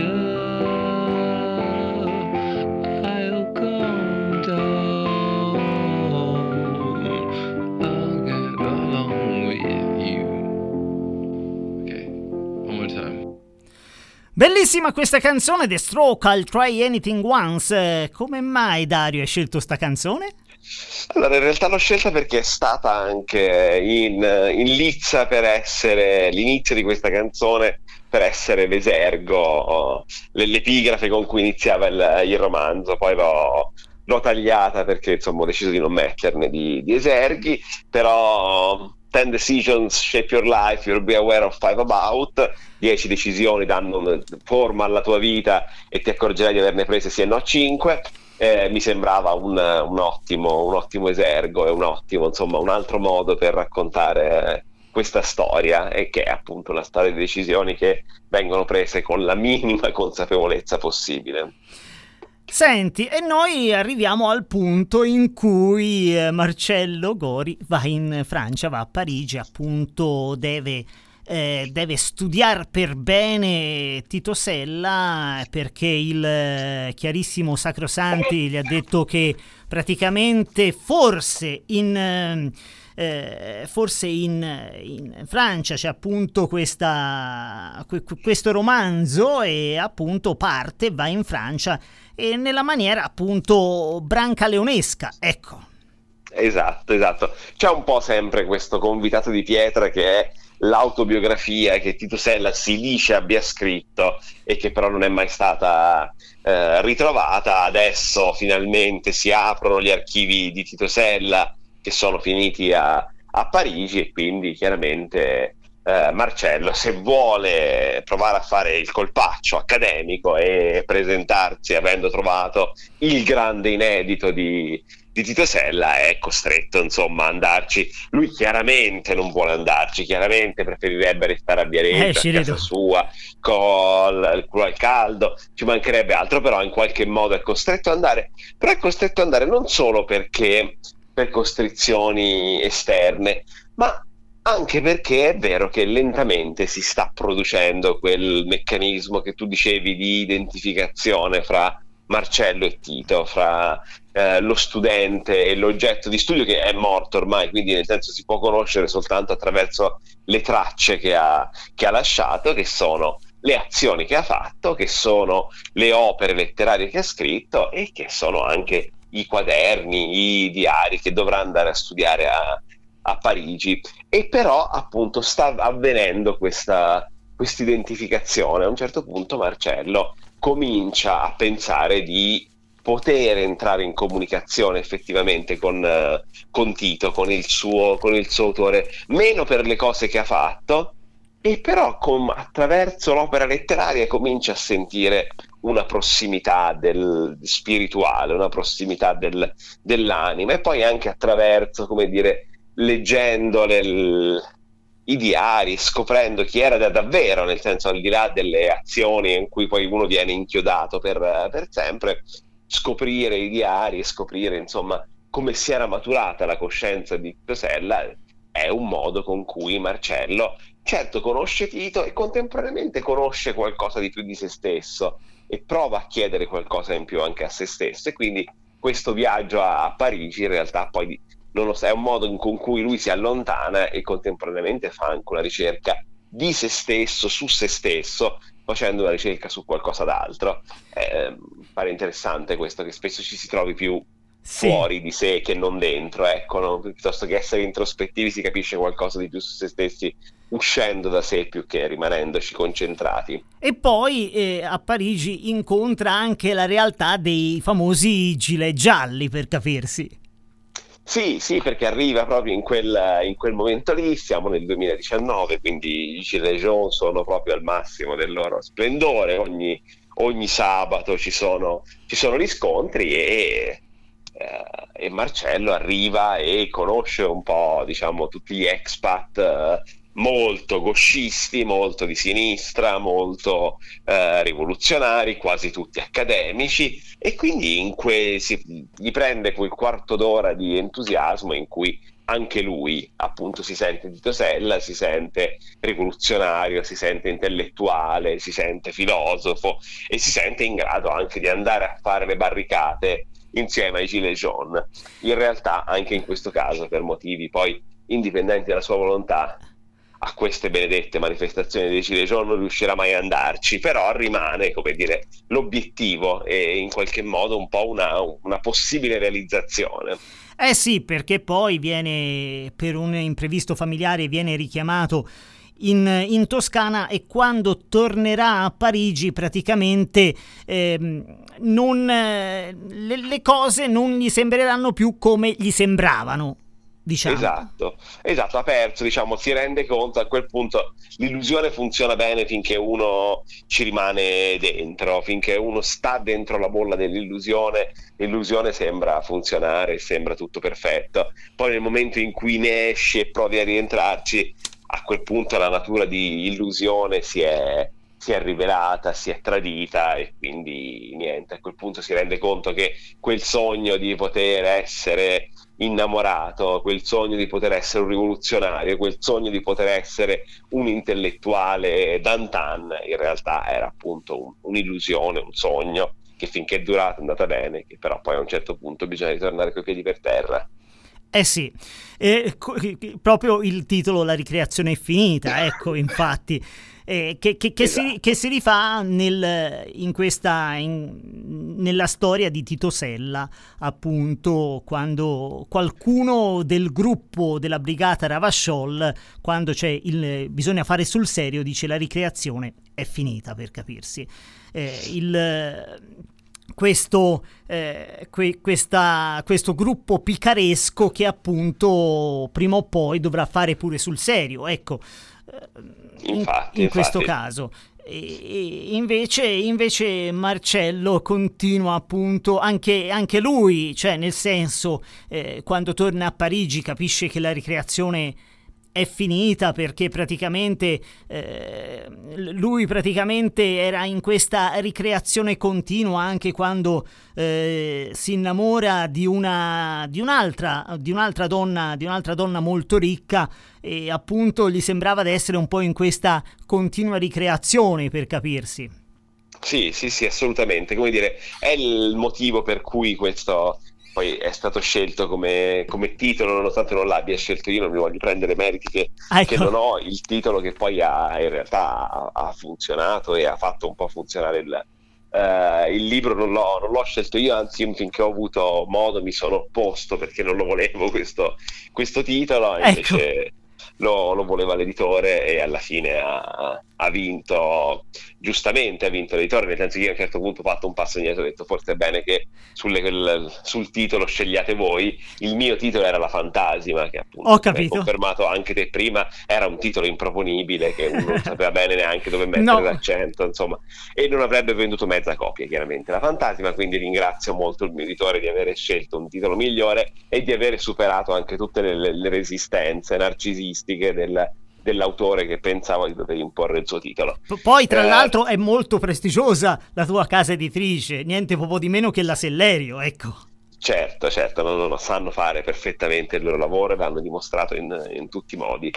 up, I'll calm down, I'll get along with you. Okay, one more time. Bellissima questa canzone, The Stroke, I'll Try Anything Once. Come mai Dario hai scelto sta canzone? Allora, in realtà l'ho scelta perché è stata anche in, in lizza per essere l'inizio di questa canzone, per essere l'esergo, l'epigrafe con cui iniziava il, il romanzo. Poi l'ho, l'ho tagliata perché insomma ho deciso di non metterne di, di eserghi, però ten decisions shape your life, you'll be aware of five about. dieci decisioni danno forma alla tua vita e ti accorgerai di averne prese sì e no cinque. Eh, mi sembrava un, un ottimo un ottimo esergo e un ottimo, insomma, un altro modo per raccontare questa storia, e che è appunto la storia di decisioni che vengono prese con la minima consapevolezza possibile. Senti, e noi arriviamo al punto in cui eh, Marcello Gori va in Francia, va a Parigi, appunto deve, eh, deve studiare per bene Tito Sella, perché il eh, chiarissimo Sacrosanti gli ha detto che praticamente forse in... Eh, Eh, forse in, in Francia c'è appunto questa, questo romanzo, e appunto parte, va in Francia e nella maniera appunto brancaleonesca, ecco. Esatto, esatto. C'è un po' sempre questo convitato di pietra che è l'autobiografia che Tito Sella si dice abbia scritto e che però non è mai stata eh, ritrovata. Adesso finalmente si aprono gli archivi di Tito Sella, che sono finiti a, a Parigi, e quindi chiaramente eh, Marcello, se vuole provare a fare il colpaccio accademico e presentarsi avendo trovato il grande inedito di, di Tito Sella, è costretto insomma a andarci. Lui chiaramente non vuole andarci, chiaramente preferirebbe restare a Viareggio, eh, a casa sua, con il culo al caldo, ci mancherebbe altro, però in qualche modo è costretto ad andare. Però è costretto ad andare non solo perché per costrizioni esterne, ma anche perché è vero che lentamente si sta producendo quel meccanismo che tu dicevi di identificazione fra Marcello e Tito, fra eh, lo studente e l'oggetto di studio, che è morto ormai, quindi nel senso si può conoscere soltanto attraverso le tracce che ha, che ha lasciato, che sono le azioni che ha fatto, che sono le opere letterarie che ha scritto, e che sono anche i quaderni, i diari che dovrà andare a studiare a, a Parigi. E però appunto sta avvenendo questa questa identificazione. A un certo punto Marcello comincia a pensare di poter entrare in comunicazione effettivamente con, uh, con Tito, con il suo con il suo autore, meno per le cose che ha fatto, e però con, attraverso l'opera letteraria comincia a sentire una prossimità del spirituale, una prossimità del, dell'anima, e poi anche attraverso, come dire, leggendo le, i diari, scoprendo chi era da davvero, nel senso, al di là delle azioni in cui poi uno viene inchiodato per, per sempre, scoprire i diari e scoprire insomma come si era maturata la coscienza di Tito Sella. È un modo con cui Marcello certo conosce Tito e contemporaneamente conosce qualcosa di più di se stesso e prova a chiedere qualcosa in più anche a se stesso, e quindi questo viaggio a, a Parigi in realtà poi non lo so, è un modo in, con cui lui si allontana e contemporaneamente fa anche una ricerca di se stesso, su se stesso, facendo una ricerca su qualcosa d'altro. Eh, pare interessante questo, che spesso ci si trovi più Sì. fuori di sé che non dentro, ecco, no? Piuttosto che essere introspettivi si capisce qualcosa di più su se stessi uscendo da sé più che rimanendoci concentrati. E poi eh, a Parigi incontra anche la realtà dei famosi gilet gialli, per capirsi. Sì, sì, perché arriva proprio in quel, in quel momento lì, siamo nel duemiladiciannove, quindi i Gilets jaunes sono proprio al massimo del loro splendore, ogni, ogni sabato ci sono, ci sono gli scontri e, eh, e Marcello arriva e conosce un po', diciamo, tutti gli expat eh, molto gauchisti, molto di sinistra, molto eh, rivoluzionari, quasi tutti accademici, e quindi in que- si, gli prende quel quarto d'ora di entusiasmo in cui anche lui appunto si sente Tito Sella, si sente rivoluzionario, si sente intellettuale, si sente filosofo e si sente in grado anche di andare a fare le barricate insieme ai Gilets jaunes. In realtà anche in questo caso, per motivi poi indipendenti dalla sua volontà, a queste benedette manifestazioni dei Gilets jaunes non riuscirà mai ad andarci, però rimane, come dire, l'obiettivo e in qualche modo un po' una, una possibile realizzazione. Eh sì, perché poi viene, per un imprevisto familiare, viene richiamato in, in Toscana, e quando tornerà a Parigi praticamente ehm, non, eh, le, le cose non gli sembreranno più come gli sembravano. Diciamo. Esatto, esatto, ha perso, diciamo, si rende conto a quel punto l'illusione funziona bene finché uno ci rimane dentro, finché uno sta dentro la bolla dell'illusione, l'illusione sembra funzionare, sembra tutto perfetto. Poi nel momento in cui ne esci e provi a rientrarci, a quel punto la natura di illusione si è, si è rivelata, si è tradita, e quindi niente, a quel punto si rende conto che quel sogno di poter essere innamorato, quel sogno di poter essere un rivoluzionario, quel sogno di poter essere un intellettuale d'antan, in realtà era appunto un, un'illusione, un sogno che finché è durato è andata bene, che però poi a un certo punto bisogna ritornare coi piedi per terra. Eh sì, eh, co- proprio il titolo La ricreazione è finita, ecco, infatti, eh, che, che, che, esatto. si, che si rifà nel, in questa, in, nella storia di Tito Sella, appunto, quando qualcuno del gruppo della brigata Ravachol, quando c'è il bisogna fare sul serio, dice la ricreazione è finita, per capirsi. Eh, il... Questo, eh, que- questa, questo gruppo picaresco che appunto prima o poi dovrà fare pure sul serio, ecco, in, infatti, in infatti. questo caso. E, e invece, invece Marcello continua appunto, anche, anche lui, cioè nel senso, eh, quando torna a Parigi capisce che la ricreazione è finita, perché praticamente eh, lui praticamente era in questa ricreazione continua anche quando eh, si innamora di una di un'altra di un'altra donna di un'altra donna molto ricca, e appunto gli sembrava di essere un po' in questa continua ricreazione, per capirsi. Sì, sì, sì, assolutamente. Come dire, è il motivo per cui questo poi è stato scelto come, come titolo, nonostante non l'abbia scelto io, non mi voglio prendere meriti che, ecco. che non ho. Il titolo che poi ha in realtà ha, ha funzionato e ha fatto un po' funzionare il, uh, il libro. Non l'ho, non l'ho scelto io, anzi io finché ho avuto modo mi sono opposto perché non lo volevo questo, questo titolo, e invece Ecco. lo, lo voleva l'editore, e alla fine ha, ha vinto, giustamente ha vinto l'editore, nel senso che io a un certo punto ho fatto un passo indietro, ho detto forse è bene che sulle, quel, sul titolo scegliate voi. Il mio titolo era La Fantasima, che appunto Ho hai capito. confermato anche te prima, era un titolo improponibile che uno non sapeva bene neanche dove mettere No. l'accento, insomma, e non avrebbe venduto mezza copia chiaramente La Fantasima, quindi ringrazio molto il mio editore di aver scelto un titolo migliore e di aver superato anche tutte le, le resistenze narcisistiche del dell'autore che pensava di dover imporre il suo titolo. Poi tra Eh, l'altro è molto prestigiosa la tua casa editrice, niente po' di meno che la Sellerio, ecco. Certo, certo, non, non sanno fare perfettamente il loro lavoro e l'hanno dimostrato in, in tutti i modi.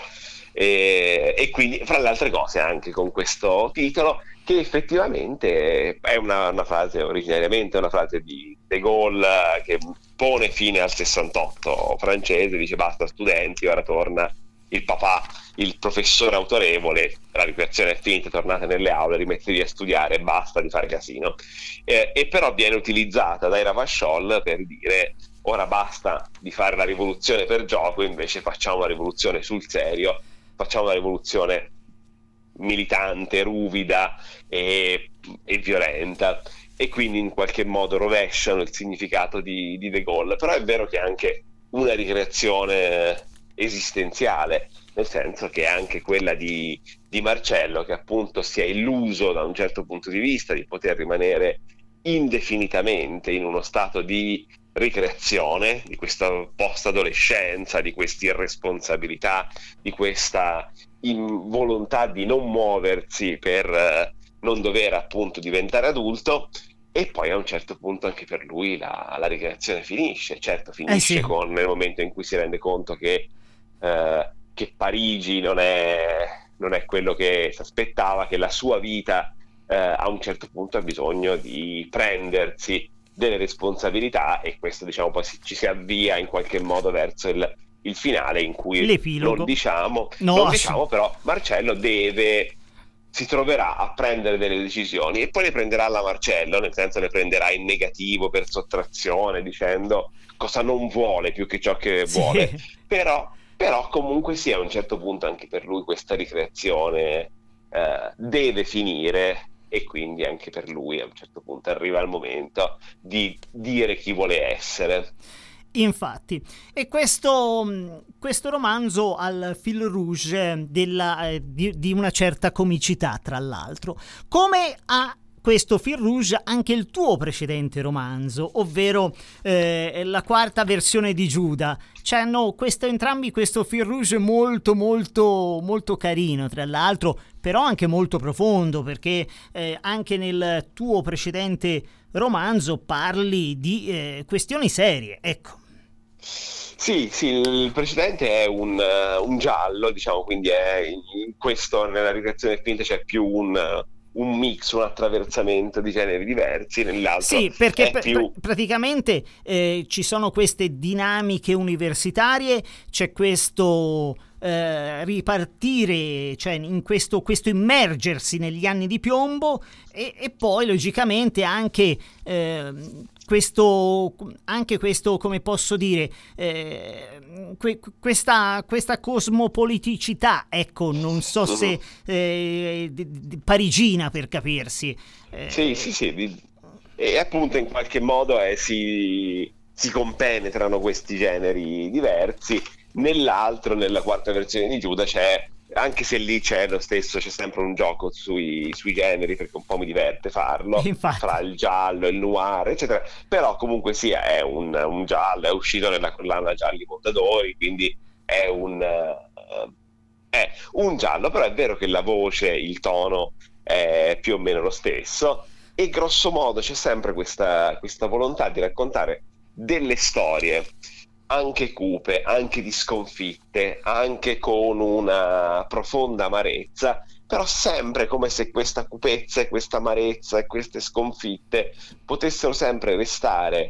E, e quindi, fra le altre cose, anche con questo titolo, che effettivamente è una, una frase, originariamente una frase di De Gaulle, che pone fine al sessantotto francese, dice basta studenti, ora torna il papà, il professore autorevole, la ricreazione è finita, tornate nelle aule, rimettetevi a studiare, basta di fare casino. Eh, e però viene utilizzata dai Ravachol per dire ora basta di fare la rivoluzione per gioco, invece facciamo una rivoluzione sul serio, facciamo una rivoluzione militante, ruvida e, e violenta, e quindi in qualche modo rovesciano il significato di, di De Gaulle. Però è vero che è anche una ricreazione esistenziale, nel senso che è anche quella di, di Marcello, che appunto si è illuso da un certo punto di vista di poter rimanere indefinitamente in uno stato di ricreazione, di questa post-adolescenza, di questa irresponsabilità, di questa in volontà di non muoversi per eh, non dover appunto diventare adulto. E poi a un certo punto anche per lui la, la ricreazione finisce, certo finisce Eh sì. con nel momento in cui si rende conto che, eh, che Parigi non è, non è quello che si aspettava, che la sua vita eh, a un certo punto ha bisogno di prendersi delle responsabilità, e questo diciamo poi si, ci si avvia in qualche modo verso il, il finale, in cui L'epilogo. non diciamo, No, non ass- diciamo però Marcello deve si troverà a prendere delle decisioni, e poi le prenderà alla Marcello, nel senso le prenderà in negativo per sottrazione, dicendo cosa non vuole più che ciò che Sì. vuole, però, però comunque sì, a un certo punto anche per lui questa ricreazione eh, deve finire, e quindi anche per lui a un certo punto arriva il momento di dire chi vuole essere. Infatti, e questo, questo romanzo ha il fil rouge della, eh, di, di una certa comicità, tra l'altro, come ha questo fil rouge anche il tuo precedente romanzo, ovvero eh, la quarta versione di Giuda. Cioè, hanno questo, entrambi questo fil rouge molto molto molto carino, tra l'altro, però anche molto profondo, perché eh, anche nel tuo precedente romanzo parli di eh, questioni serie, ecco. Sì, sì, il precedente è un, uh, un giallo, diciamo, quindi è in questo, nella ricreazione finita c'è più un, uh, un mix, un attraversamento di generi diversi, nell'altro sì, perché è pr- più... pr- praticamente eh, ci sono queste dinamiche universitarie, c'è questo eh, ripartire, cioè in questo, questo immergersi negli anni di piombo, e, e poi logicamente anche eh, questo, anche questo, come posso dire, eh, que- questa, questa cosmopoliticità, ecco, non so se eh, di- di- parigina, per capirsi. Eh, Sì, sì, sì, di- e appunto in qualche modo eh, si, si compenetrano questi generi diversi. Nell'altro, nella quarta versione di Giuda, c'è, anche se lì c'è lo stesso, c'è sempre un gioco sui, sui generi, perché un po' mi diverte farlo, Infatti. fra il giallo, il noir, eccetera, però comunque sia è un, un giallo, è uscito nella collana Gialli Mondadori, quindi è un, uh, è un giallo, però è vero che la voce, il tono è più o meno lo stesso, e grosso modo c'è sempre questa, questa volontà di raccontare delle storie anche cupe, anche di sconfitte, anche con una profonda amarezza, però sempre come se questa cupezza e questa amarezza e queste sconfitte potessero sempre restare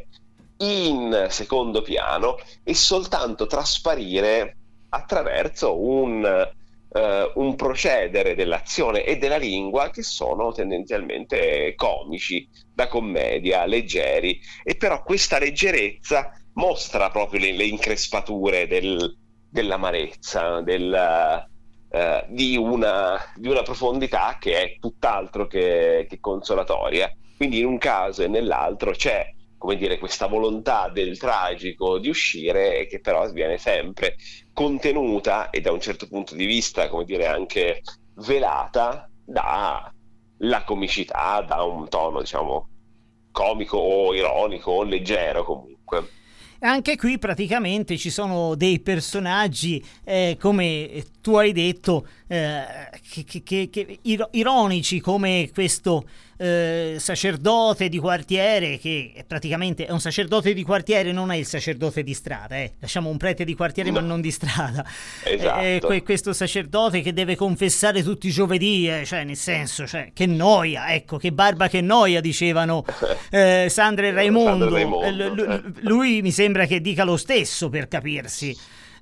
in secondo piano e soltanto trasparire attraverso un, uh, un procedere dell'azione e della lingua che sono tendenzialmente comici, da commedia, leggeri, e però questa leggerezza mostra proprio le, le increspature del, dell'amarezza, del, uh, di, una, di una profondità che è tutt'altro che, che consolatoria. Quindi in un caso e nell'altro c'è, come dire, questa volontà del tragico di uscire, e che però viene sempre contenuta e da un certo punto di vista, come dire, anche velata dalla comicità, da un tono, diciamo, comico o ironico o leggero comunque. Anche qui praticamente ci sono dei personaggi, eh, come tu hai detto, eh, che, che, che, ir- ironici, come questo eh, sacerdote di quartiere, che praticamente è un sacerdote di quartiere, non è il sacerdote di strada, eh. Lasciamo un prete di quartiere No. ma non di strada. Esatto. Eh, que- questo sacerdote che deve confessare tutti i giovedì, eh, cioè nel senso, cioè, che noia, ecco, che barba, che noia, dicevano eh, Sandra e Raimondo. Sandra e Raimondo, Eh, l- l- certo. lui mi sembra che dica lo stesso, per capirsi.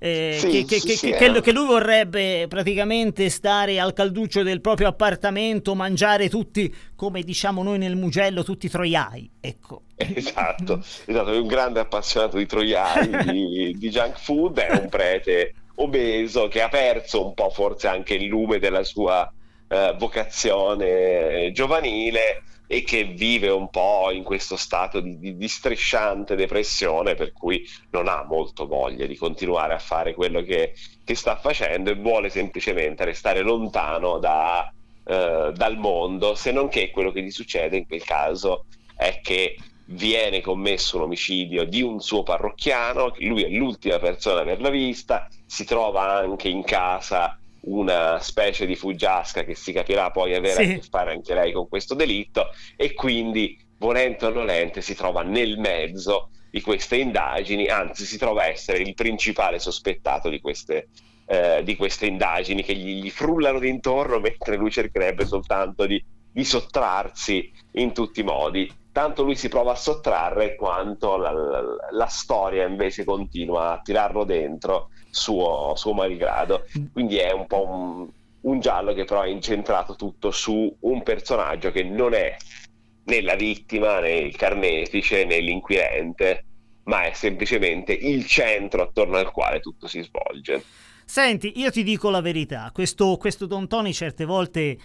eh, Sì, che, che, sì, che, sì, che, eh. che lui vorrebbe praticamente stare al calduccio del proprio appartamento, mangiare tutti, come diciamo noi nel Mugello, tutti troiai, ecco. Esatto, esatto, è un grande appassionato di troiai, di, di junk food, è un prete obeso che ha perso un po' forse anche il lume della sua eh, vocazione giovanile e che vive un po' in questo stato di, di, di strisciante depressione, per cui non ha molto voglia di continuare a fare quello che, che sta facendo e vuole semplicemente restare lontano da, eh, dal mondo, se non che quello che gli succede in quel caso è che viene commesso un omicidio di un suo parrocchiano, lui è l'ultima persona a averla vista, si trova anche in casa una specie di fuggiasca che si capirà poi avere Sì. a che fare anche lei con questo delitto, e quindi volente o nolente si trova nel mezzo di queste indagini, anzi si trova a essere il principale sospettato di queste, eh, di queste indagini che gli, gli frullano d'intorno, mentre lui cercherebbe soltanto di, di sottrarsi in tutti i modi. Tanto lui si prova a sottrarre quanto la, la, la storia invece continua a tirarlo dentro suo, suo malgrado. Quindi è un po' un, un giallo che però è incentrato tutto su un personaggio che non è né la vittima, né il carnefice, né l'inquirente, ma è semplicemente il centro attorno al quale tutto si svolge. Senti, io ti dico la verità, questo, questo Don Tony certe volte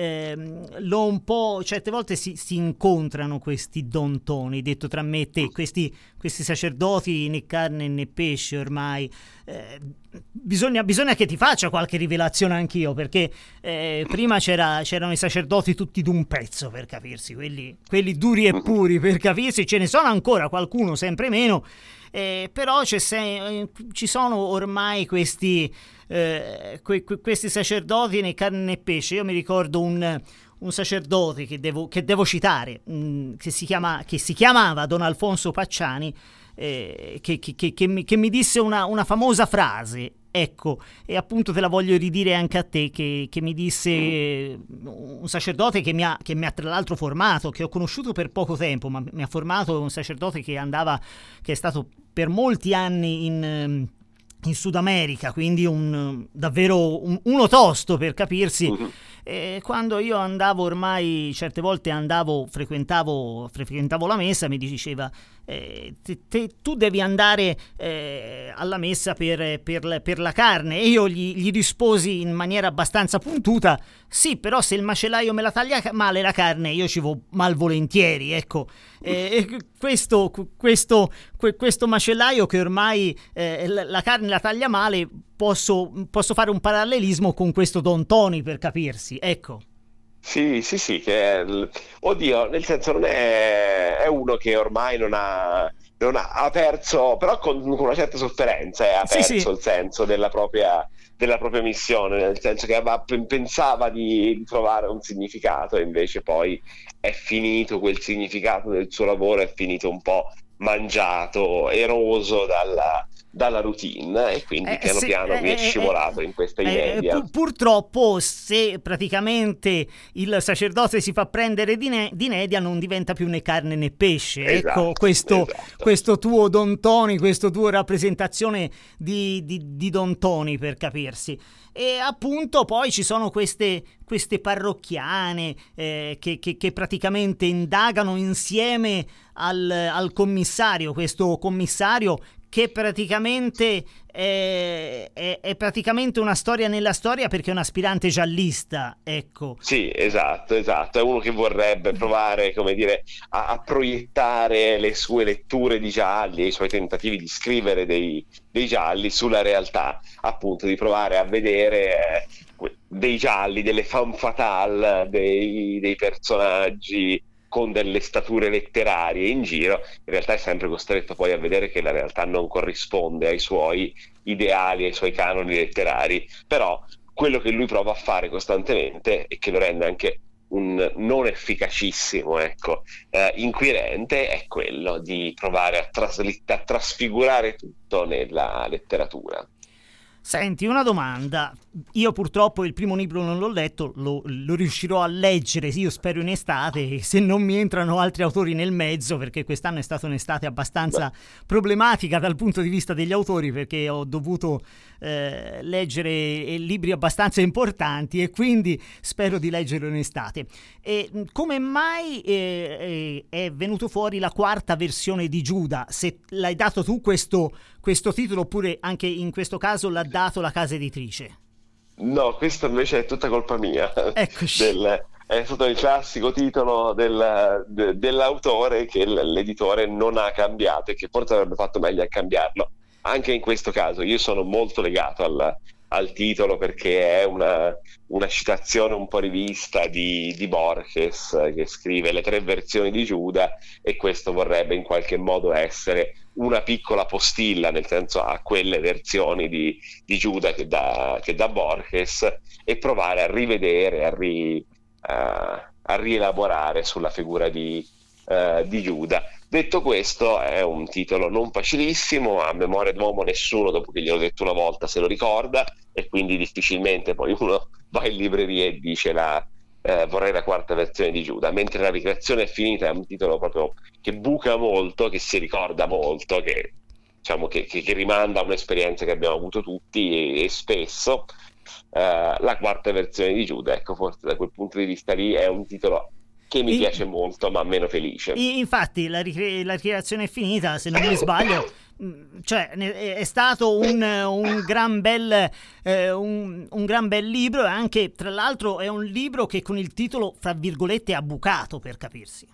ehm, lo un po', certe volte si, si incontrano questi Don Tony, detto tra me e te, questi, questi sacerdoti né carne né pesce ormai. Eh, bisogna, bisogna che ti faccia qualche rivelazione anch'io, perché eh, prima c'era, c'erano i sacerdoti tutti d'un pezzo, per capirsi, quelli, quelli duri e puri, per capirsi, ce ne sono ancora qualcuno, sempre meno. Eh, però c'è se, ci sono ormai questi, eh, que, que, questi sacerdoti né carne né pesce. Io mi ricordo un, un sacerdote che devo, che devo citare, mh, che, si chiama, che si chiamava Don Alfonso Pacciani, eh, che, che, che, che, mi, che mi disse una, una famosa frase, ecco, e appunto te la voglio ridire anche a te, che, che mi disse eh, un sacerdote che mi, ha, che mi ha tra l'altro formato, che ho conosciuto per poco tempo, ma mi ha formato, un sacerdote che andava, che è stato per molti anni in, in Sud America, quindi un, davvero un, uno tosto, per capirsi. Uh-huh. E quando io andavo ormai, certe volte andavo, frequentavo, frequentavo la messa, mi diceva eh, te, te, tu devi andare eh, alla messa per, per, per la carne, e io gli, gli risposi in maniera abbastanza puntuta: sì, però se il macellaio me la taglia male la carne io ci vado malvolentieri, ecco. Eh, questo, questo, questo macellaio che ormai eh, la, la carne la taglia male, posso, posso fare un parallelismo con questo Don Tony, per capirsi, ecco. Sì, sì, sì, che è, oddio, nel senso non è, è uno che ormai non ha, non ha, ha perso, però con, con una certa sofferenza, eh, ha sì, perso sì. il senso della propria, della propria missione, nel senso che aveva, pensava di, di trovare un significato, e invece poi è finito quel significato del suo lavoro, è finito un po' mangiato, eroso dalla, dalla routine, e quindi eh, piano sì, piano eh, vi è scivolato eh, in questa eh, inedia. pur, purtroppo, se praticamente il sacerdote si fa prendere di, ne- di inedia, non diventa più né carne né pesce. Esatto, ecco, questo, esatto. questo tuo Don Tony, questo tuo rappresentazione di, di, di Don Tony, per capirsi. E appunto poi ci sono queste, queste parrocchiane eh, che, che, che praticamente indagano insieme al, al commissario, questo commissario che praticamente è, è, è praticamente una storia nella storia, perché è un aspirante giallista, ecco. Sì, esatto, esatto, è uno che vorrebbe provare, come dire, a, a proiettare le sue letture di gialli, i suoi tentativi di scrivere dei, dei gialli sulla realtà, appunto di provare a vedere eh, dei gialli, delle femme fatale, dei, dei personaggi con delle stature letterarie in giro. In realtà è sempre costretto poi a vedere che la realtà non corrisponde ai suoi ideali, ai suoi canoni letterari, però quello che lui prova a fare costantemente, e che lo rende anche un non efficacissimo ecco, eh, inquirente, è quello di provare a, trasli- a trasfigurare tutto nella letteratura. Senti, una domanda. Io purtroppo il primo libro non l'ho letto, lo, lo riuscirò a leggere, io spero in estate, se non mi entrano altri autori nel mezzo, perché quest'anno è stata un'estate abbastanza Beh. problematica dal punto di vista degli autori, perché ho dovuto eh, leggere libri abbastanza importanti e quindi spero di leggerlo in estate. E come mai eh, è venuto fuori la quarta versione di Giuda? Se l'hai dato tu questo, questo titolo, oppure anche in questo caso l'ha dato la casa editrice? No, questo invece è tutta colpa mia. Eccoci. Del, è stato il classico titolo del, de, dell'autore che l'editore non ha cambiato e che forse avrebbe fatto meglio a cambiarlo. Anche in questo caso io sono molto legato al, al titolo, perché è una, una citazione un po' rivista di, di Borges, che scrive le tre versioni di Giuda, e questo vorrebbe in qualche modo essere una piccola postilla, nel senso a quelle versioni di, di Giuda che dà, che dà Borges, e provare a rivedere, a, ri, a, a rielaborare sulla figura di, uh, di Giuda. Detto questo, è un titolo non facilissimo, a memoria d'uomo nessuno, dopo che gliel'ho detto una volta, se lo ricorda, e quindi difficilmente poi uno va in libreria e dice la eh, vorrei la quarta versione di Giuda, mentre La ricreazione è finita è un titolo proprio che buca molto, che si ricorda molto, che diciamo che, che, che rimanda a un'esperienza che abbiamo avuto tutti e, e spesso. Uh, la quarta versione di Giuda, ecco, forse da quel punto di vista lì è un titolo che mi piace molto, ma meno felice. Infatti la, ricre- la ricreazione è finita, se non mi sbaglio, cioè è stato un, un gran bel eh, un, un gran bel libro, e anche tra l'altro è un libro che con il titolo fra virgolette ha bucato, per capirsi.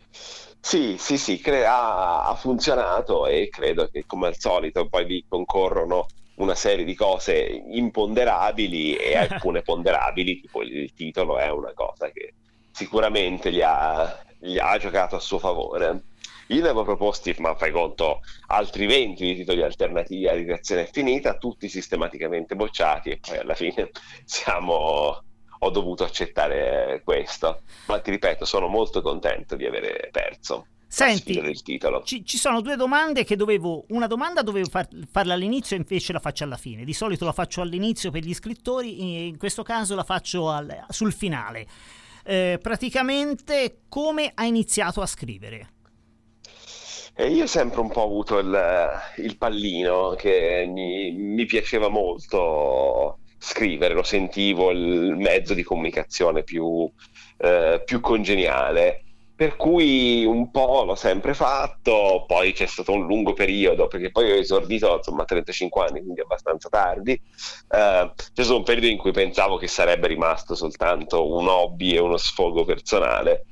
Sì, sì, sì, cre- ha, ha funzionato, e credo che come al solito poi vi concorrono una serie di cose imponderabili e alcune ponderabili, tipo il, il titolo è una cosa che sicuramente gli ha, gli ha giocato a suo favore. Io ne avevo proposti, ma fai conto, altri venti di titoli alternativi a Ricreazione è finita, tutti sistematicamente bocciati, e poi alla fine siamo... ho dovuto accettare questo. Ma ti ripeto, sono molto contento di avere perso. Senti, del titolo. Ci, ci sono due domande che dovevo, una domanda dovevo far, farla all'inizio, e invece la faccio alla fine. Di solito la faccio all'inizio per gli scrittori, in questo caso la faccio al, sul finale. Eh, praticamente, come hai iniziato a scrivere? E io ho sempre un po' avuto il, il pallino, che mi, mi piaceva molto scrivere, lo sentivo il mezzo di comunicazione più, eh, più congeniale. Per cui un po' l'ho sempre fatto, poi c'è stato un lungo periodo, perché poi ho esordito insomma a trentacinque anni, quindi abbastanza tardi. Uh, c'è stato un periodo in cui pensavo che sarebbe rimasto soltanto un hobby e uno sfogo personale.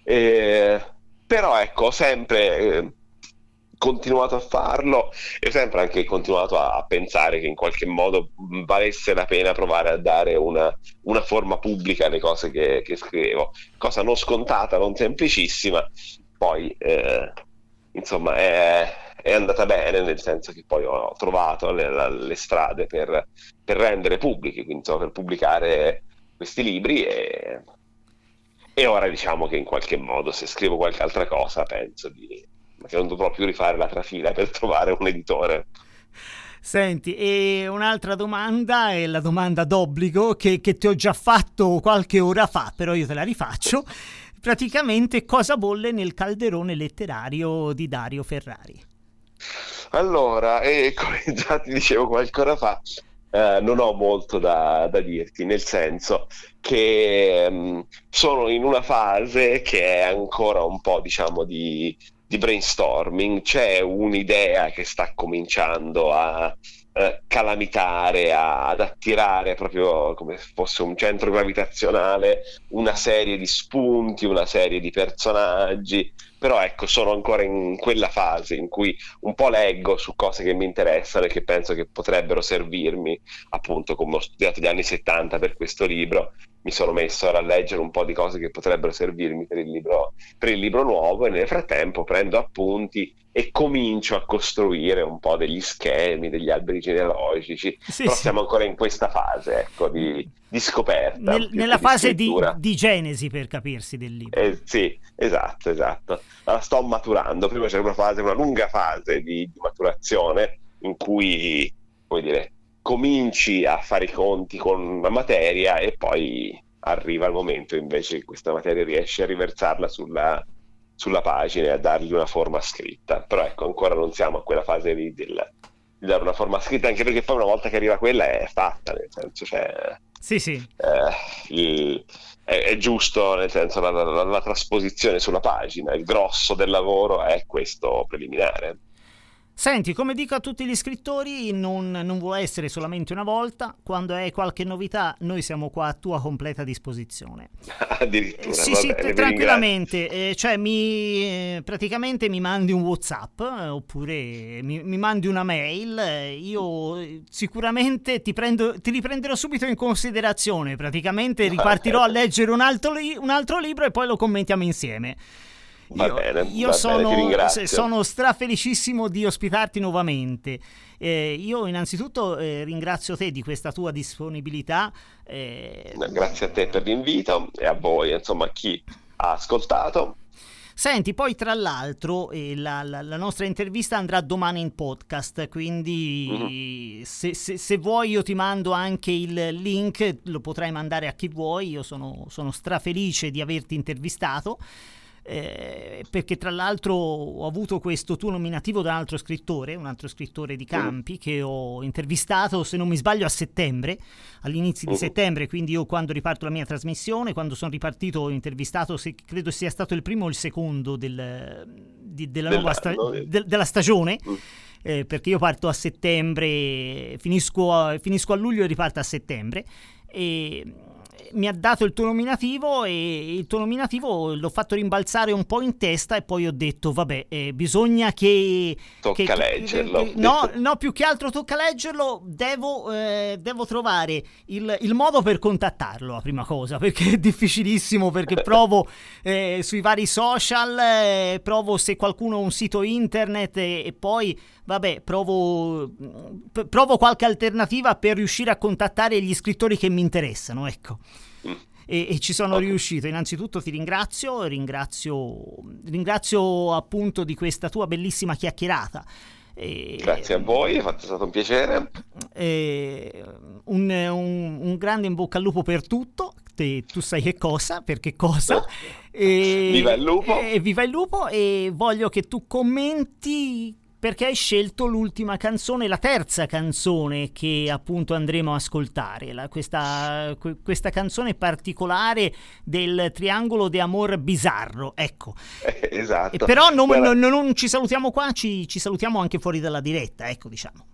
E, però ecco, ho sempre eh, continuato a farlo, e ho sempre anche continuato a, a pensare che in qualche modo valesse la pena provare a dare una, una forma pubblica alle cose che, che scrivevo, cosa non scontata, non semplicissima. Poi eh, insomma è, è andata bene, nel senso che poi ho trovato le, le strade per, per rendere pubblici, quindi insomma, per pubblicare questi libri, e, e ora diciamo che in qualche modo, se scrivo qualche altra cosa, penso di che non dovrò più rifare la trafila per trovare un editore. Senti, e un'altra domanda è la domanda d'obbligo che, che ti ho già fatto qualche ora fa, però io te la rifaccio. Praticamente, cosa bolle nel calderone letterario di Dario Ferrari? Allora, e come già ti dicevo qualche ora fa, eh, non ho molto da, da dirti, nel senso che mh, sono in una fase che è ancora un po', diciamo, di di brainstorming. C'è un'idea che sta cominciando a eh, calamitare, a, ad attirare proprio come se fosse un centro gravitazionale una serie di spunti, una serie di personaggi, però ecco, sono ancora in quella fase in cui un po' leggo su cose che mi interessano e che penso che potrebbero servirmi, appunto, come ho studiato gli anni settanta per questo libro, mi sono messo a leggere un po' di cose che potrebbero servirmi per il libro, per il libro nuovo, e nel frattempo prendo appunti e comincio a costruire un po' degli schemi, degli alberi genealogici. Sì, però sì. siamo ancora in questa fase, ecco, di, di scoperta. Nel, nella di fase di, scrittura. di genesi, per capirsi, del libro. Eh, sì, esatto, esatto. La sto maturando. Prima c'è una fase, una lunga fase di, di maturazione in cui, come dire, cominci a fare i conti con una materia e poi arriva il momento invece che questa materia riesci a riversarla sulla, sulla pagina e a dargli una forma scritta. Però ecco, ancora non siamo a quella fase lì del, di dare una forma scritta, anche perché poi una volta che arriva quella è fatta, nel senso, cioè, sì sì eh, il, è, è giusto, nel senso, la, la, la trasposizione sulla pagina, il grosso del lavoro è questo preliminare. Senti, come dico a tutti gli scrittori, non, non vuole essere solamente una volta. Quando hai qualche novità, noi siamo qua a tua completa disposizione. Addirittura, sì, va sì, bene, tranquillamente. Eh, cioè, mi eh, praticamente mi mandi un WhatsApp eh, oppure mi, mi mandi una mail. Eh, io sicuramente ti, prendo, ti riprenderò subito in considerazione. Praticamente ripartirò a leggere un altro, li- un altro libro e poi lo commentiamo insieme. Va io, bene, io va sono, bene, ti ringrazio. sono strafelicissimo di ospitarti nuovamente. Eh, io innanzitutto eh, ringrazio te di questa tua disponibilità. Eh... Grazie a te per l'invito e a voi, insomma, a chi ha ascoltato. Senti, poi tra l'altro eh, la, la, la nostra intervista andrà domani in podcast, quindi mm-hmm. se, se, se vuoi io ti mando anche il link, lo potrai mandare a chi vuoi. Io sono, sono strafelice di averti intervistato. Eh, perché tra l'altro ho avuto questo tuo nominativo da un altro scrittore, un altro scrittore di Campi uh-huh. che ho intervistato, se non mi sbaglio, a settembre, all'inizio uh-huh. di settembre, quindi io quando riparto la mia trasmissione, quando sono ripartito ho intervistato, se, credo sia stato il primo o il secondo del, di, della, nuova sta- de, della stagione, uh-huh. eh, perché io parto a settembre, finisco a, finisco a luglio e riparto a settembre, e mi ha dato il tuo nominativo e il tuo nominativo l'ho fatto rimbalzare un po' in testa e poi ho detto vabbè, eh, bisogna che tocca che, leggerlo eh, no, no, più che altro tocca leggerlo, devo, eh, devo trovare il, il modo per contattarlo, la prima cosa, perché è difficilissimo, perché provo eh, sui vari social, eh, provo se qualcuno ha un sito internet e, e poi vabbè, provo, p- provo qualche alternativa per riuscire a contattare gli scrittori che mi interessano, ecco. E, e ci sono okay. riuscito. Innanzitutto ti ringrazio, ringrazio, ringrazio appunto di questa tua bellissima chiacchierata. E, Grazie a voi, è stato un piacere. E, un, un, un grande in bocca al lupo per tutto. Te, tu sai che cosa, per che cosa. E, viva il lupo! E, viva il lupo! E voglio che tu commenti perché hai scelto l'ultima canzone, la terza canzone che appunto andremo a ascoltare, la, questa, questa canzone particolare del triangolo de amor bizzarro, ecco. Eh, esatto. E però non, non, non ci salutiamo qua, ci, ci salutiamo anche fuori dalla diretta, ecco, diciamo.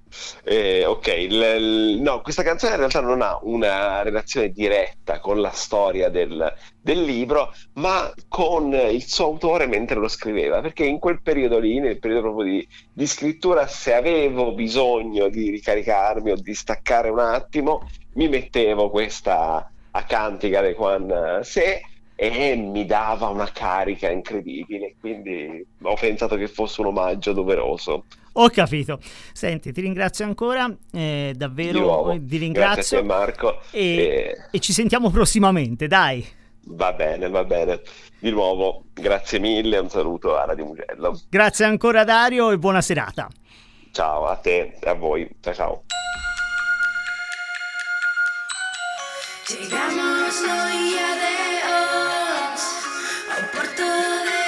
Eh, ok, il, il, no, questa canzone in realtà non ha una relazione diretta con la storia del, del libro, ma con il suo autore mentre lo scriveva, perché in quel periodo lì, nel periodo proprio di, di scrittura, se avevo bisogno di ricaricarmi o di staccare un attimo, mi mettevo questa A Cantica de Juan Se e mi dava una carica incredibile, quindi ho pensato che fosse un omaggio doveroso. Ho capito. Senti, ti ringrazio ancora, eh, davvero di nuovo. ti ringrazio. Grazie a te, Marco. E, e... e ci sentiamo prossimamente, dai. Va bene, va bene. Di nuovo, grazie mille, un saluto a Radio Mugello. Grazie ancora Dario e buona serata. Ciao a te e a voi. Ciao ciao. Llegamos hoy a Deos, al puerto de